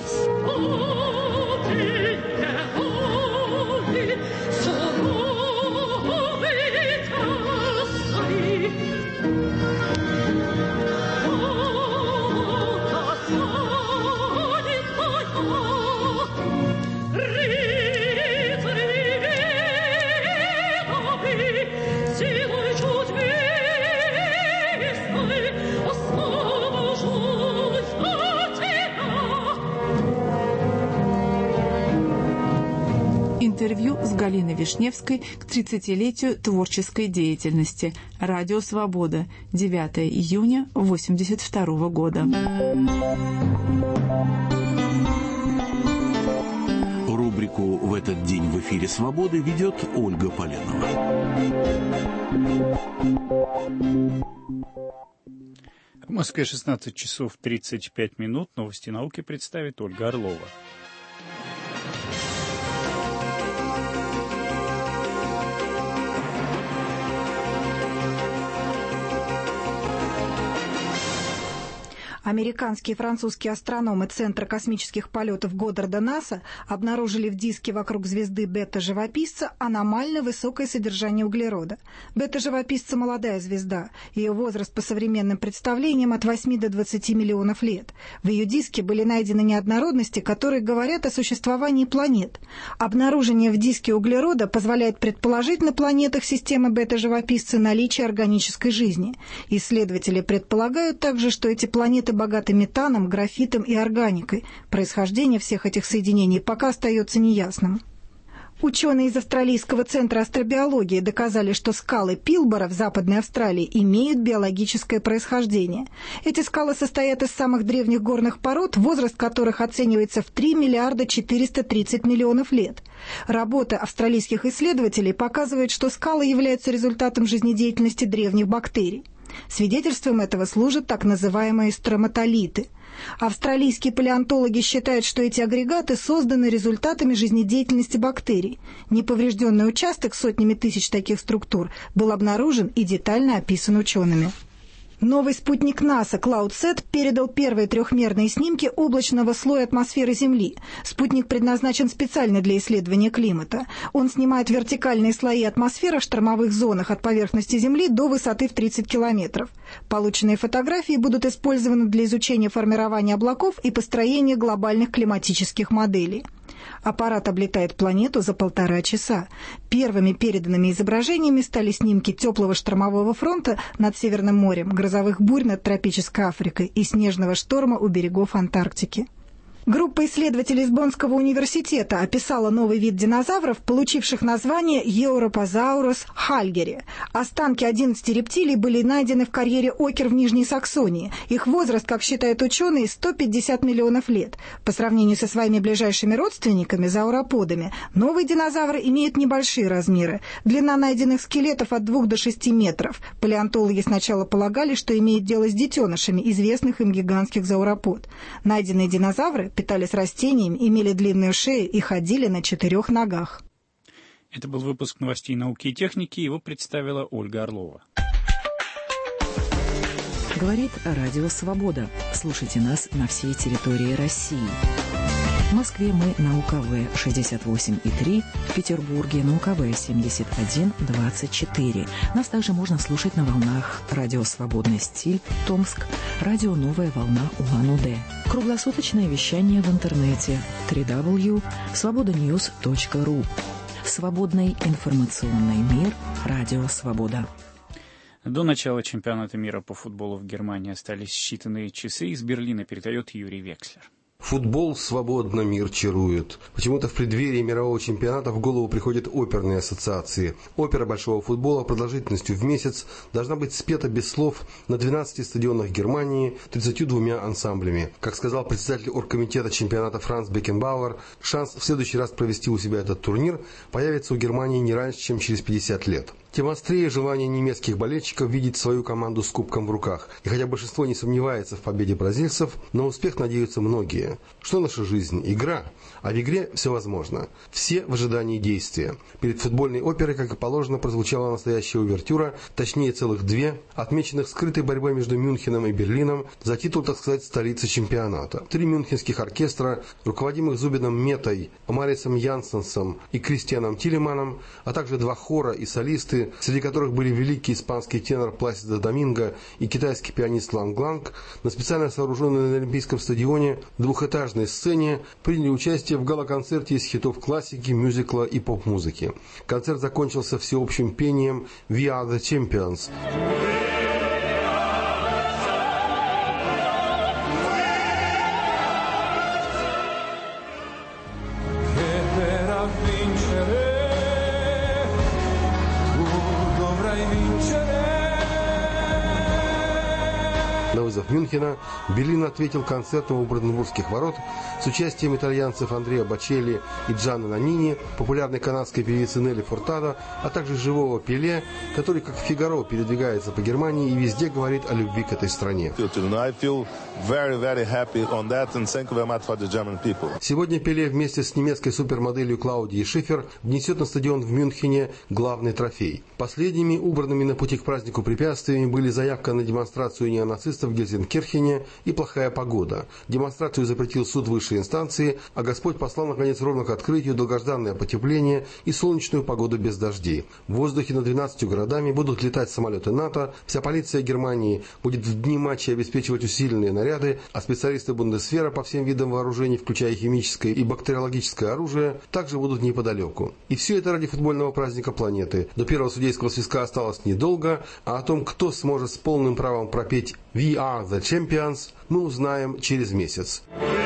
Интервью с Галиной Вишневской к 30-летию творческой деятельности. Радио «Свобода», 9 июня 1982 года. Рубрику «В этот день в эфире «Свободы» ведет Ольга Поленова. В Москве 16 часов 35 минут. Новости науки представит Ольга Орлова. Американские и французские астрономы Центра космических полетов Годдарда НАСА обнаружили в диске вокруг звезды бета-живописца аномально высокое содержание углерода. Бета-живописца – молодая звезда. Ее возраст по современным представлениям от 8 до 20 миллионов лет. В ее диске были найдены неоднородности, которые говорят о существовании планет. Обнаружение в диске углерода позволяет предположить на планетах системы бета-живописца наличие органической жизни. Исследователи предполагают также, что эти планеты богаты метаном, графитом и органикой. Происхождение всех этих соединений пока остается неясным. Ученые из Австралийского центра астробиологии доказали, что скалы Пилбара в Западной Австралии имеют биологическое происхождение. Эти скалы состоят из самых древних горных пород, возраст которых оценивается в 3 миллиарда 430 миллионов лет. Работа австралийских исследователей показывает, что скалы являются результатом жизнедеятельности древних бактерий. Свидетельством этого служат так называемые строматолиты. Австралийские палеонтологи считают, что эти агрегаты созданы результатами жизнедеятельности бактерий. Неповрежденный участок с сотнями тысяч таких структур был обнаружен и детально описан учеными. Новый спутник НАСА CloudSat передал первые трехмерные снимки облачного слоя атмосферы Земли. Спутник предназначен специально для исследования климата. Он снимает вертикальные слои атмосферы в штормовых зонах от поверхности Земли до высоты в 30 километров. Полученные фотографии будут использованы для изучения формирования облаков и построения глобальных климатических моделей. Аппарат облетает планету за 1,5 часа. Первыми переданными изображениями стали снимки теплого штормового фронта над Северным морем, грозовых бурь над тропической Африкой и снежного шторма у берегов Антарктики. Группа исследователей из Боннского университета описала новый вид динозавров, получивших название Европозаурус хальгери. Останки 11 рептилий были найдены в карьере Окер в Нижней Саксонии. Их возраст, как считают ученые, 150 миллионов лет. По сравнению со своими ближайшими родственниками, зауроподами, новые динозавры имеют небольшие размеры. Длина найденных скелетов от 2 до 6 метров. Палеонтологи сначала полагали, что имеют дело с детенышами известных им гигантских зауропод. Найденные динозавры питались растениями, имели длинную шею и ходили на 4 ногах. Это был выпуск новостей науки и техники. Его представила Ольга Орлова. Говорит Радио «Свобода». Слушайте нас на всей территории России. В Москве мы на УКВ 68,3, в Петербурге на УКВ 71,24. Нас также можно слушать на волнах Радио «Свободный стиль» Томск, Радио «Новая волна» Улан-Удэ. Круглосуточное вещание в интернете www.svobodanews.ru. Свободный информационный мир. Радио «Свобода». До начала чемпионата мира по футболу в Германии остались считанные часы. Из Берлина передает Юрий Векслер. Футбол свободно, мир чарует. Почему-то в преддверии мирового чемпионата в голову приходят оперные ассоциации. Опера большого футбола продолжительностью в месяц должна быть спета без слов на 12 стадионах Германии 32 ансамблями. Как сказал председатель оргкомитета чемпионата Франц Бекенбауэр, шанс в следующий раз провести у себя этот турнир появится у Германии не раньше, чем через 50 лет. тем острее желание немецких болельщиков видеть свою команду с кубком в руках. И хотя большинство не сомневается в победе бразильцев, на успех надеются многие. Что наша жизнь? Игра. А в игре все возможно. Все в ожидании действия. Перед футбольной оперой, как и положено, прозвучала настоящая увертюра, точнее целых две, отмеченных скрытой борьбой между Мюнхеном и Берлином за титул, так сказать, столицы чемпионата. 3 мюнхенских оркестра, руководимых Зубином Метой, Марисом Янсенсом и Кристианом Тилеманом, а также 2 хора и солисты, среди которых были великий испанский тенор Пласидо Доминго и китайский пианист Ланг Ланг, на специально сооруженной на Олимпийском стадионе двухэтажной сцене приняли участие в гала-концерте из хитов классики, мюзикла и поп-музыки. Концерт закончился всеобщим пением «We are the champions». На вызов Мюнхена Берлин ответил концертом у Бранденбургских ворот с участием итальянцев Андреа Бочелли и Джанны Нанини, популярной канадской певицы Нелли Фуртадо, а также живого Пеле, который, как Фигаро, передвигается по Германии и везде говорит о любви к этой стране. Сегодня Пеле вместе с немецкой супермоделью Клаудией Шифер внесет на стадион в Мюнхене главный трофей. Последними убранными на пути к празднику препятствиями были заявка на демонстрацию неонацистов в Гельзенкирхене и плохая погода. Демонстрацию запретил суд высшей инстанции, а Господь послал, наконец, ровно к открытию долгожданное потепление и солнечную погоду без дождей. В воздухе над 12 городами будут летать самолеты НАТО, вся полиция Германии будет в дни матча обеспечивать усиленные наряды, а специалисты Бундесвера по всем видам вооружений, включая химическое и бактериологическое оружие, также будут неподалеку. И все это ради футбольного праздника планеты. До первого судейского свистка осталось недолго, а о том, кто сможет с полным правом пропеть «We are the champions», мы узнаем через месяц.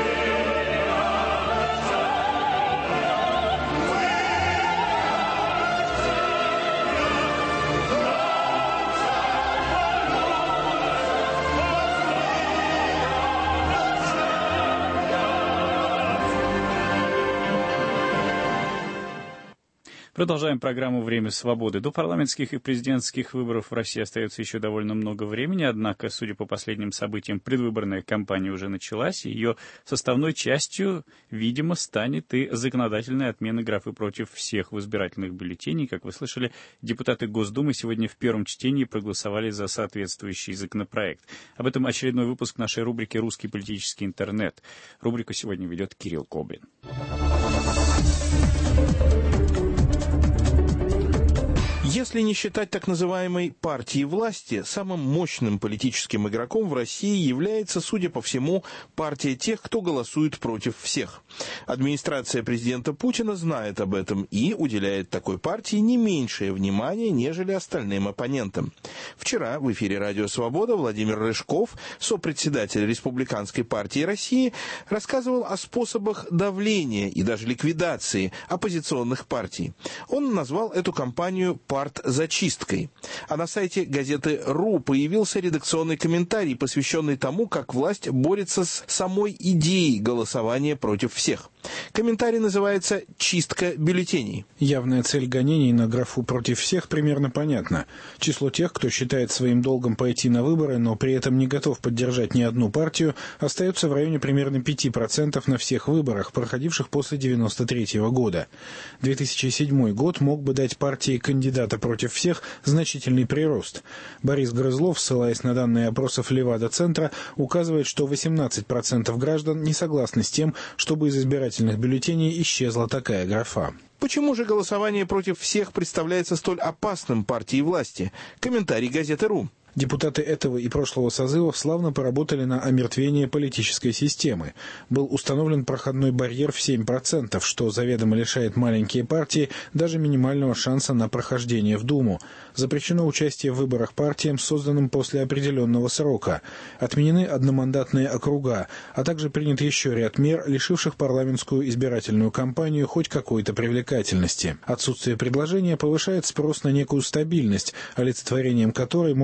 Продолжаем программу «Время свободы». До парламентских и президентских выборов в России остается еще довольно много времени, однако, судя по последним событиям, предвыборная кампания уже началась, и ее составной частью, видимо, станет и законодательная отмена графы «против всех» в избирательных бюллетеней. Как вы слышали, депутаты Госдумы сегодня в первом чтении проголосовали за соответствующий законопроект. Об этом очередной выпуск нашей рубрики «Русский политический интернет». Рубрику сегодня ведет Кирилл Коблин. Если не считать так называемой партии власти, самым мощным политическим игроком в России является, судя по всему, партия тех, кто голосует против всех. Администрация президента Путина знает об этом и уделяет такой партии не меньшее внимание, нежели остальным оппонентам. Вчера в эфире «Радио Свобода» Владимир Рыжков, сопредседатель Республиканской партии России, рассказывал о способах давления и даже ликвидации оппозиционных партий. Он назвал эту кампанию «Парт-зачисткой». А на сайте газеты «РУ» появился редакционный комментарий, посвященный тому, как власть борется с самой идеей голосования против всех. Комментарий называется «Чистка бюллетеней». Явная цель гонений на графу «против всех» примерно понятна. Число тех, кто считает своим долгом пойти на выборы, но при этом не готов поддержать ни одну партию, остается в районе примерно 5% на всех выборах, проходивших после 1993 года. 2007 год мог бы дать партии кандидата против всех значительный прирост. Борис Грызлов, ссылаясь на данные опросов Левада-центра, указывает, что 18% граждан не согласны с тем, чтобы из избирательных бюллетеней исчезла такая графа. Почему же голосование против всех представляется столь опасным партии власти? Комментарий газеты «РУ». Депутаты этого и прошлого созывов славно поработали на омертвение политической системы. Был установлен проходной барьер в 7%, что заведомо лишает маленькие партии даже минимального шанса на прохождение в Думу. Запрещено участие в выборах партиям, созданным после определенного срока. Отменены одномандатные округа, а также принят еще ряд мер, лишивших парламентскую избирательную кампанию хоть какой-то привлекательности. Отсутствие предложения повышает спрос на некую стабильность, олицетворением которой может считаться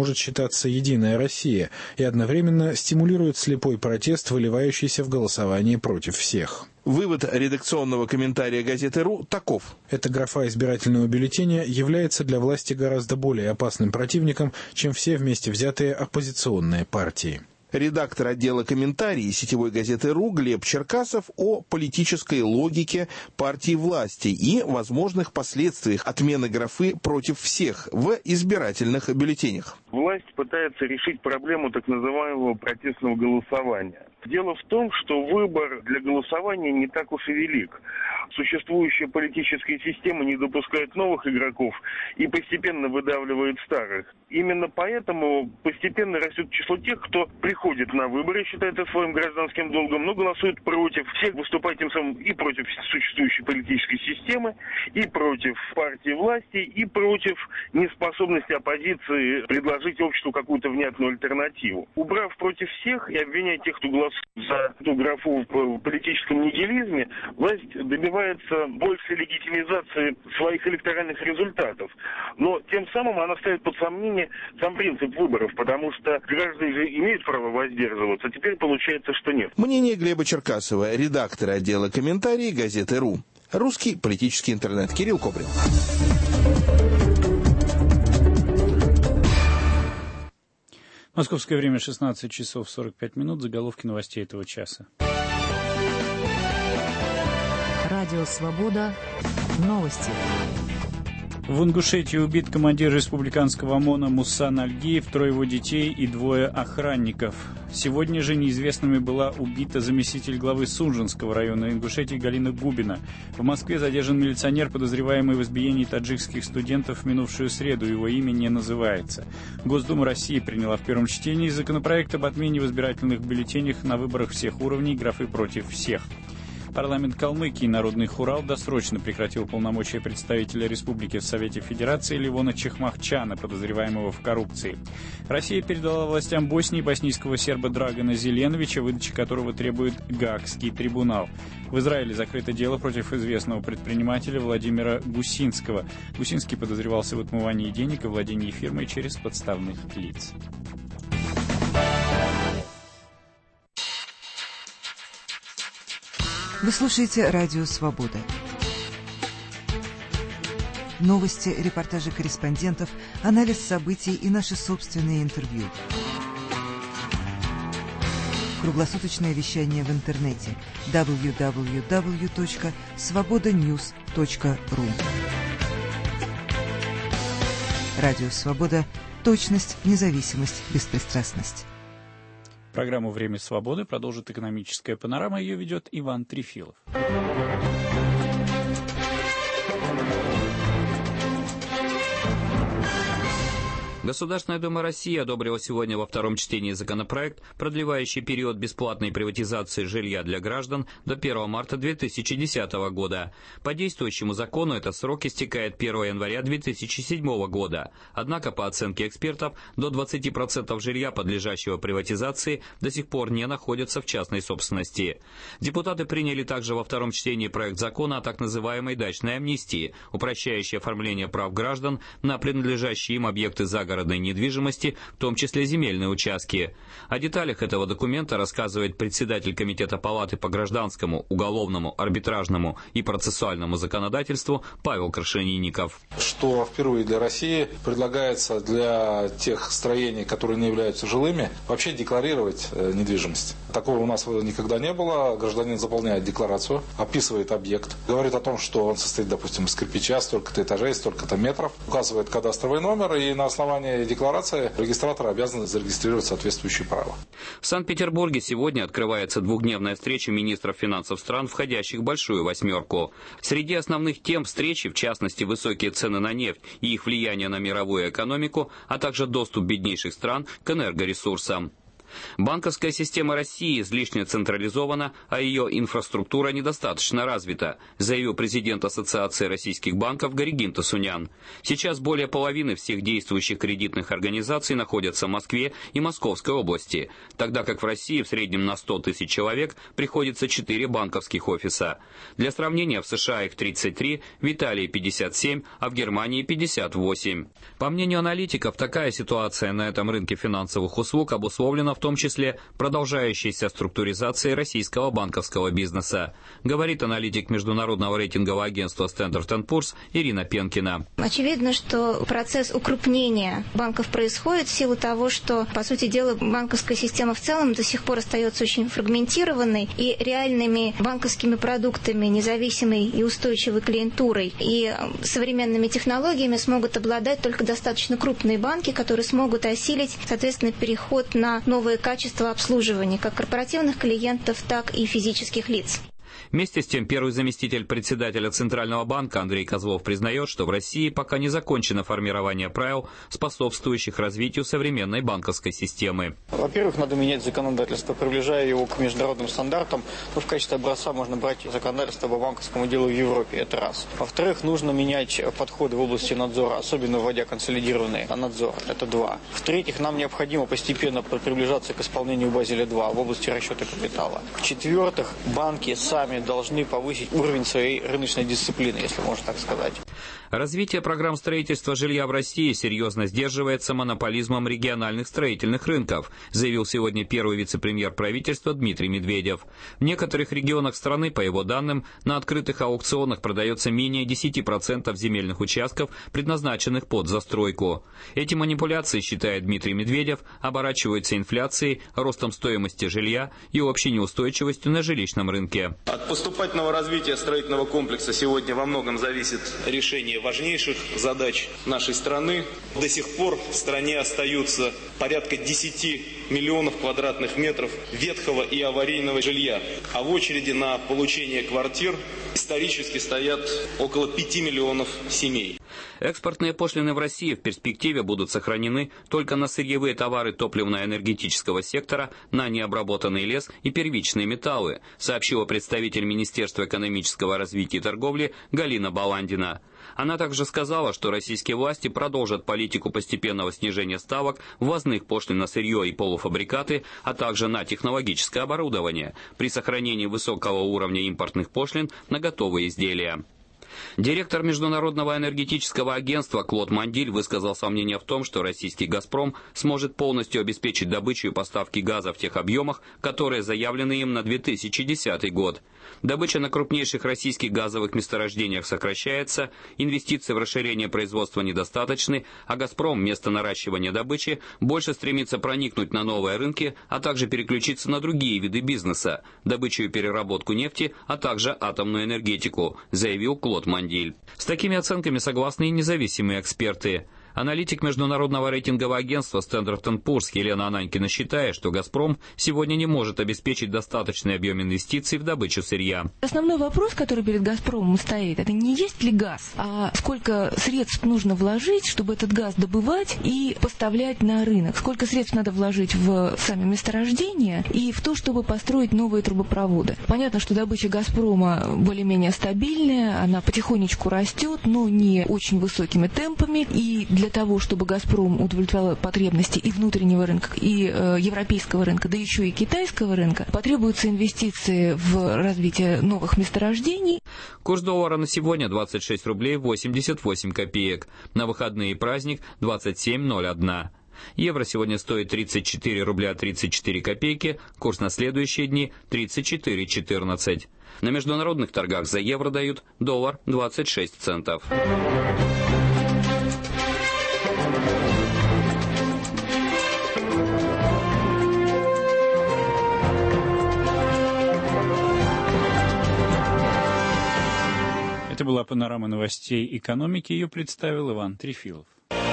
считаться «Единая Россия» и одновременно стимулирует слепой протест, выливающийся в голосование против всех. Вывод редакционного комментария газеты «РУ» таков. Эта графа избирательного бюллетеня является для власти гораздо более опасным противником, чем все вместе взятые оппозиционные партии. Редактор отдела комментарий сетевой газеты «РУ» Глеб Черкасов о политической логике партии власти и возможных последствиях отмены графы «против всех» в избирательных бюллетенях. Власть пытается решить проблему так называемого протестного голосования. Дело в том, что выбор для голосования не так уж и велик. Существующая политическая система не допускает новых игроков и постепенно выдавливает старых. Именно поэтому постепенно растет число тех, кто приходит на выборы, считает это своим гражданским долгом, но голосует против всех, выступает тем самым и против существующей политической системы, и против партии власти, и против неспособности оппозиции предложить обществу какую-то внятную альтернативу. Убрав против всех и обвиняя тех, кто голосует за эту графу в политическом нигилизме, власть добивается большей легитимизации своих электоральных результатов. Но тем самым она ставит под сомнение сам принцип выборов, потому что граждане же имеют право воздерживаться, а теперь получается, что нет. Мнение Глеба Черкасова, редактора отдела комментарий газеты «РУ». Русский политический интернет. Кирилл Кобрин. Московское время 16 часов 45 минут. Заголовки новостей этого часа. Радио «Свобода». Новости. В Ингушетии убит командир республиканского ОМОНа Мусан Альгиев, 3 его детей и 2 охранников. Сегодня же неизвестными была убита заместитель главы Сунжинского района Ингушетии Галина Губина. В Москве задержан милиционер, подозреваемый в избиении таджикских студентов в минувшую среду. Его имя не называется. Госдума России приняла в первом чтении законопроект об отмене в избирательных бюллетенях на выборах всех уровней графы «против всех». Парламент Калмыкии «Народный Хурал» досрочно прекратил полномочия представителя республики в Совете Федерации Левона Чехмахчана, подозреваемого в коррупции. Россия передала властям Боснии боснийского серба Драгана Зеленовича, выдачи которого требует Гаагский трибунал. В Израиле закрыто дело против известного предпринимателя Владимира Гусинского. Гусинский подозревался в отмывании денег и владении фирмой через подставных лиц. Вы слушаете «Радио Свобода». Новости, репортажи корреспондентов, анализ событий и наши собственные интервью. Круглосуточное вещание в интернете www.svobodanews.ru. Радио Свобода. Точность, независимость, беспристрастность. Программу «Время свободы» продолжит экономическая панорама. Ее ведет Иван Трефилов. Государственная Дума России одобрила сегодня во втором чтении законопроект, продлевающий период бесплатной приватизации жилья для граждан до 1 марта 2010 года. По действующему закону этот срок истекает 1 января 2007 года. Однако, по оценке экспертов, до 20% жилья, подлежащего приватизации, до сих пор не находятся в частной собственности. Депутаты приняли также во втором чтении проект закона о так называемой дачной амнистии, упрощающей оформление прав граждан на принадлежащие им объекты загородной недвижимости, в том числе земельные участки. О деталях этого документа рассказывает председатель Комитета Палаты по гражданскому, уголовному, арбитражному и процессуальному законодательству Павел Крашенинников. Что впервые для России предлагается для тех строений, которые не являются жилыми, вообще декларировать недвижимость. Такого у нас никогда не было. Гражданин заполняет декларацию, описывает объект, говорит о том, что он состоит, допустим, из кирпича, столько-то этажей, столько-то метров, указывает кадастровый номер, и на основании декларации регистратор обязан зарегистрировать соответствующие права. В Санкт-Петербурге сегодня открывается двухдневная встреча министров финансов стран, входящих в Большую восьмерку. Среди основных тем встречи, в частности, высокие цены на нефть и их влияние на мировую экономику, а также доступ беднейших стран к энергоресурсам. Банковская система России излишне централизована, а ее инфраструктура недостаточно развита, заявил президент Ассоциации российских банков Горегин Тасунян. Сейчас более половины всех действующих кредитных организаций находятся в Москве и Московской области, тогда как в России в среднем на 100 тысяч человек приходится 4 банковских офиса. Для сравнения, в США их 33, в Италии 57, а в Германии 58. По мнению аналитиков, такая ситуация на этом рынке финансовых услуг обусловлена в том числе продолжающейся структуризацией российского банковского бизнеса, говорит аналитик международного рейтингового агентства Standard & Poor's Ирина Пенкина. Очевидно, что процесс укрупнения банков происходит в силу того, что, по сути дела, банковская система в целом до сих пор остается очень фрагментированной, и реальными банковскими продуктами, независимой и устойчивой клиентурой и современными технологиями смогут обладать только достаточно крупные банки, которые смогут осилить, соответственно, переход на новые качества обслуживания как корпоративных клиентов, так и физических лиц. Вместе с тем, первый заместитель председателя Центрального банка Андрей Козлов признает, что в России пока не закончено формирование правил, способствующих развитию современной банковской системы. Во-первых, надо менять законодательство, приближая его к международным стандартам. В качестве образца можно брать законодательство по банковскому делу в Европе, это раз. Во-вторых, нужно менять подходы в области надзора, особенно вводя консолидированный надзор, это два. В-третьих, нам необходимо постепенно приближаться к исполнению Базеля-2 в области расчета капитала. В-четвертых, банки сами должны повысить уровень своей рыночной дисциплины, если можно так сказать. Развитие программ строительства жилья в России серьезно сдерживается монополизмом региональных строительных рынков, заявил сегодня первый вице-премьер правительства Дмитрий Медведев. В некоторых регионах страны, по его данным, на открытых аукционах продается менее 10% земельных участков, предназначенных под застройку. Эти манипуляции, считает Дмитрий Медведев, оборачиваются инфляцией, ростом стоимости жилья и общей неустойчивостью на жилищном рынке. От поступательного развития строительного комплекса сегодня во многом зависит решение важнейших задач нашей страны. До сих пор в стране остаются порядка 10 миллионов квадратных метров ветхого и аварийного жилья. А в очереди на получение квартир исторически стоят около 5 миллионов семей. Экспортные пошлины в России в перспективе будут сохранены только на сырьевые товары топливно-энергетического сектора, на необработанный лес и первичные металлы, сообщила представитель Министерства экономического развития и торговли Галина Баландина. Она также сказала, что российские власти продолжат политику постепенного снижения ставок ввозных пошлин на сырье и полуфабрикаты, а также на технологическое оборудование, при сохранении высокого уровня импортных пошлин на готовые изделия. Директор Международного энергетического агентства Клод Мандиль высказал сомнение в том, что российский «Газпром» сможет полностью обеспечить добычу и поставки газа в тех объемах, которые заявлены им на 2010 год. Добыча на крупнейших российских газовых месторождениях сокращается, инвестиции в расширение производства недостаточны, а «Газпром» вместо наращивания добычи больше стремится проникнуть на новые рынки, а также переключиться на другие виды бизнеса – добычу и переработку нефти, а также атомную энергетику, заявил Клод Мандиль. С такими оценками согласны и независимые эксперты. Аналитик международного рейтингового агентства Standard & Poor's Елена Ананькина считает, что «Газпром» сегодня не может обеспечить достаточный объем инвестиций в добычу сырья. Основной вопрос, который перед «Газпромом» стоит, это не есть ли газ, а сколько средств нужно вложить, чтобы этот газ добывать и поставлять на рынок. Сколько средств надо вложить в сами месторождения и в то, чтобы построить новые трубопроводы. Понятно, что добыча «Газпрома» более-менее стабильная, она потихонечку растет, но не очень высокими темпами. И для того, чтобы «Газпром» удовлетворял потребности и внутреннего рынка, и европейского рынка, да еще и китайского рынка, потребуются инвестиции в развитие новых месторождений. Курс доллара на сегодня 26 рублей 88 копеек. На выходные и праздник 27,01. Евро сегодня стоит 34 рубля 34 копейки, курс на следующие дни 34,14. На международных торгах за евро дают доллар 26 центов. Это была панорама новостей экономики. Ее представил Иван Трефилов.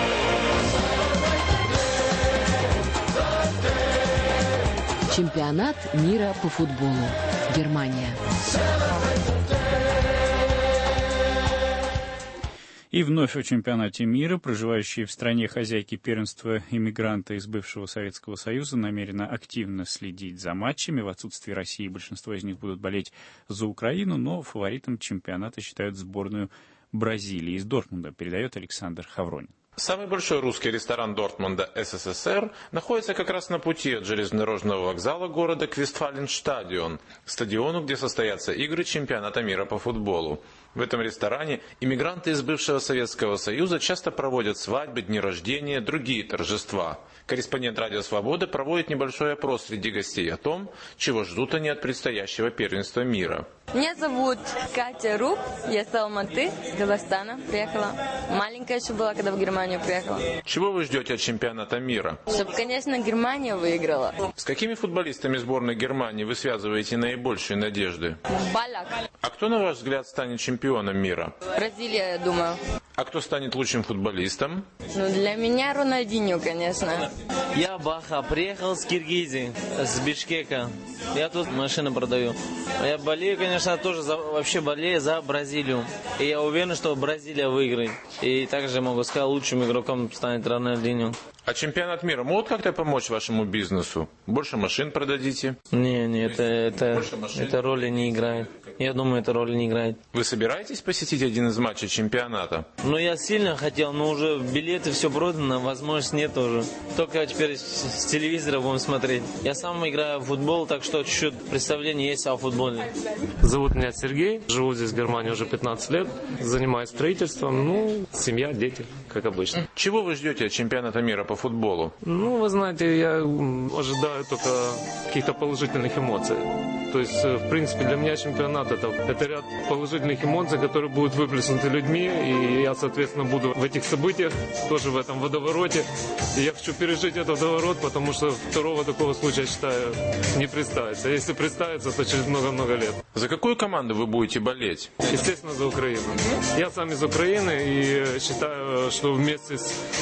Чемпионат мира по футболу. Германия. И вновь о чемпионате мира. Проживающие в стране хозяйки первенства иммигранты из бывшего Советского Союза намерены активно следить за матчами. В отсутствие России большинство из них будут болеть за Украину, но фаворитом чемпионата считают сборную Бразилии. Из Дортмунда передает Александр Хавронин. Самый большой русский ресторан Дортмунда СССР находится как раз на пути от железнодорожного вокзала города к Вестфаленстадион, стадиону, где состоятся игры чемпионата мира по футболу. В этом ресторане иммигранты из бывшего Советского Союза часто проводят свадьбы, дни рождения, другие торжества. Корреспондент «Радио Свобода» проводит небольшой опрос среди гостей о том, чего ждут они от предстоящего первенства мира. Меня зовут Катя Руб, я с Алматы, с Казахстана приехала. Маленькая еще была, когда в Германию приехала. Чего вы ждете от чемпионата мира? Чтобы, конечно, Германия выиграла. С какими футболистами сборной Германии вы связываете наибольшие надежды? Баляк. А кто, на ваш взгляд, станет чемпионом мира? Бразилия, я думаю. А кто станет лучшим футболистом? Ну, для меня Рональдиньо, конечно. Я Баха, приехал с Киргизии, с Бишкека. Я тут машины продаю. Я болею, конечно, тоже вообще болею за Бразилию. И я уверен, что Бразилия выиграет. И также могу сказать, лучшим игроком станет Рональдиньо. А чемпионат мира может как-то помочь вашему бизнесу? Больше машин продадите? Не, это роли не играет. Я думаю, это роли не играет. Вы собираетесь посетить один из матчей чемпионата? Ну, я сильно хотел, но уже билеты все продано, возможности нет уже. Только теперь с телевизора будем смотреть. Я сам играю в футбол, так что чуть-чуть представление есть о футболе. Зовут меня Сергей, живу здесь в Германии уже 15 лет, занимаюсь строительством, семья, дети, как обычно. Чего вы ждете от чемпионата мира по футболу? Вы знаете, я ожидаю только каких-то положительных эмоций. То есть, в принципе, для меня чемпионат это ряд положительных эмоций, которые будут выплеснуты людьми, и я, соответственно, буду в этих событиях, тоже в этом водовороте. И я хочу пережить этот водоворот, потому что второго такого случая, считаю, не представится. А если представится, то через много-много лет. За какую команду вы будете болеть? Естественно, за Украину. Я сам из Украины и считаю, что вместе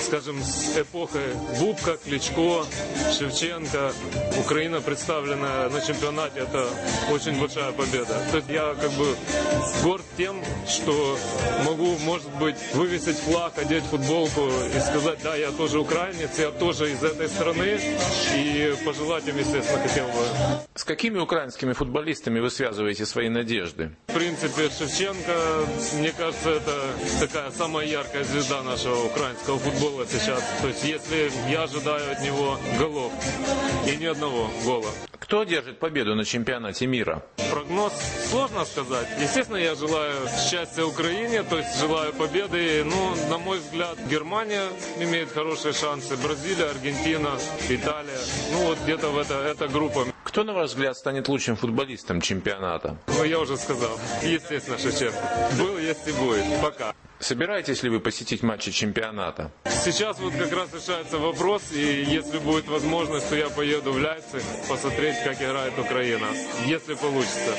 с эпохой Бубка, Кличко, Шевченко, Украина представлена на чемпионате, это очень большая победа. То есть я горд тем, что могу, может быть, вывесить флаг, одеть футболку и сказать, да, я тоже украинец, я тоже из этой страны, и пожелать им, естественно, хотел бы. С какими украинскими футболистами вы связываете свои надежды? В принципе, Шевченко, мне кажется, это такая самая яркая звезда нашего украинского футбола сейчас. То есть, если я ожидаю от него голов, и ни одного гола. Кто одержит победу на чемпионате мира? Прогноз сложно сказать. Естественно, я желаю счастья Украине, то есть желаю победы. На мой взгляд, Германия имеет хорошие шансы, Бразилия, Аргентина, Италия. Где-то эта группа. Кто, на ваш взгляд, станет лучшим футболистом чемпионата? Я уже сказал. Естественно, Шевченко. Был, есть и будет. Пока. Собираетесь ли вы посетить матчи чемпионата? Сейчас как раз решается вопрос, и если будет возможность, то я поеду в Лейпциг посмотреть, как играет Украина. Если получится.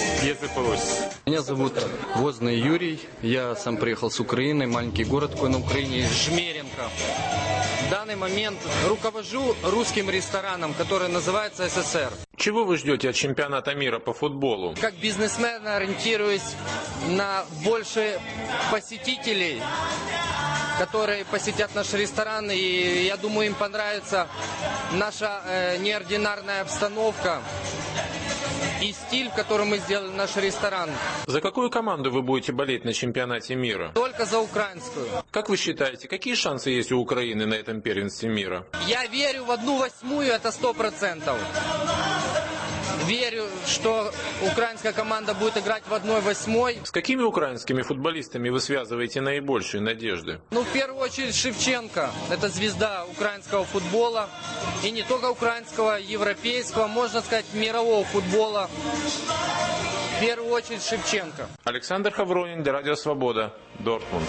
Меня зовут Возный Юрий. Я сам приехал с Украины, маленький город такой на Украине, Жмеренко. В данный момент руковожу русским рестораном, который называется СССР. Чего вы ждете от чемпионата мира по футболу? Как бизнесмен ориентируюсь на больше посетителей, которые посетят наш ресторан, и я думаю, им понравится наша неординарная обстановка и стиль, в котором мы сделали наш ресторан. За какую команду вы будете болеть на чемпионате мира? Только за украинскую. Как вы считаете, какие шансы есть у Украины на этом первенстве мира? Я верю в 1/8, это 100%. Верю, что украинская команда будет играть в 1/8. С какими украинскими футболистами вы связываете наибольшие надежды? В первую очередь Шевченко. Это звезда украинского футбола. И не только украинского, европейского, можно сказать, мирового футбола. В первую очередь Шевченко. Александр Хавронин для Радио Свобода, Дортмунд.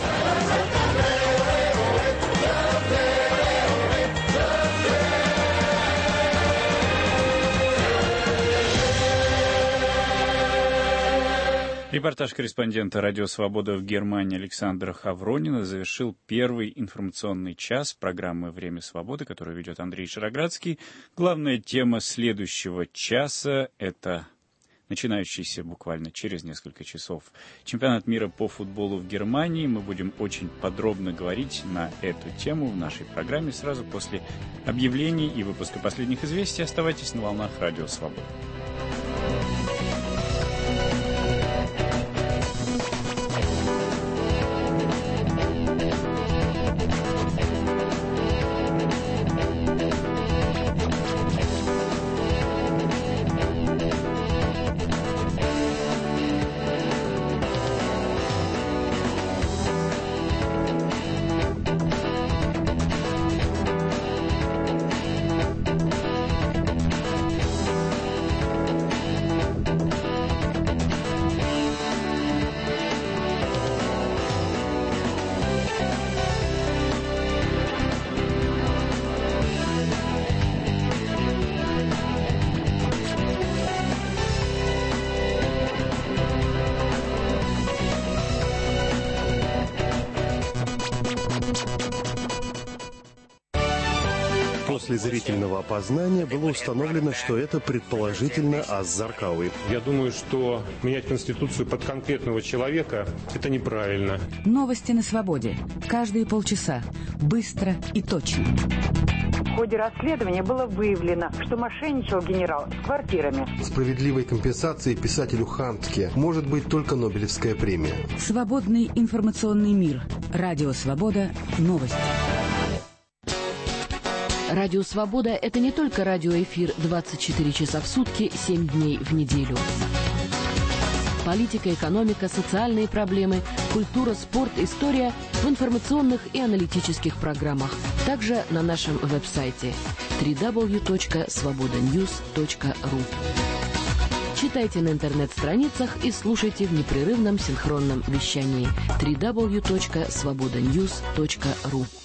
Репортаж корреспондента «Радио Свобода» в Германии Александра Хавронина завершил первый информационный час программы «Время свободы», которую ведет Андрей Шароградский. Главная тема следующего часа – это начинающийся буквально через несколько часов. Чемпионат мира по футболу в Германии. Мы будем очень подробно говорить на эту тему в нашей программе сразу после объявлений и выпуска последних известий. Оставайтесь на волнах Радио Свобода. После зрительного опознания было установлено, что это предположительно Аз Заркауи. Я думаю, что менять Конституцию под конкретного человека – это неправильно. Новости на свободе. Каждые полчаса. Быстро и точно. В ходе расследования было выявлено, что мошенничал генерал с квартирами. Справедливой компенсацией писателю Хантке может быть только Нобелевская премия. Свободный информационный мир. Радио Свобода. Новости. Радио Свобода – это не только радиоэфир 24 часа в сутки, 7 дней в неделю. Политика, экономика, социальные проблемы, культура, спорт, история в информационных и аналитических программах. Также на нашем веб-сайте www.svobodanews.ru. Читайте на интернет-страницах и слушайте в непрерывном синхронном вещании www.svobodanews.ru.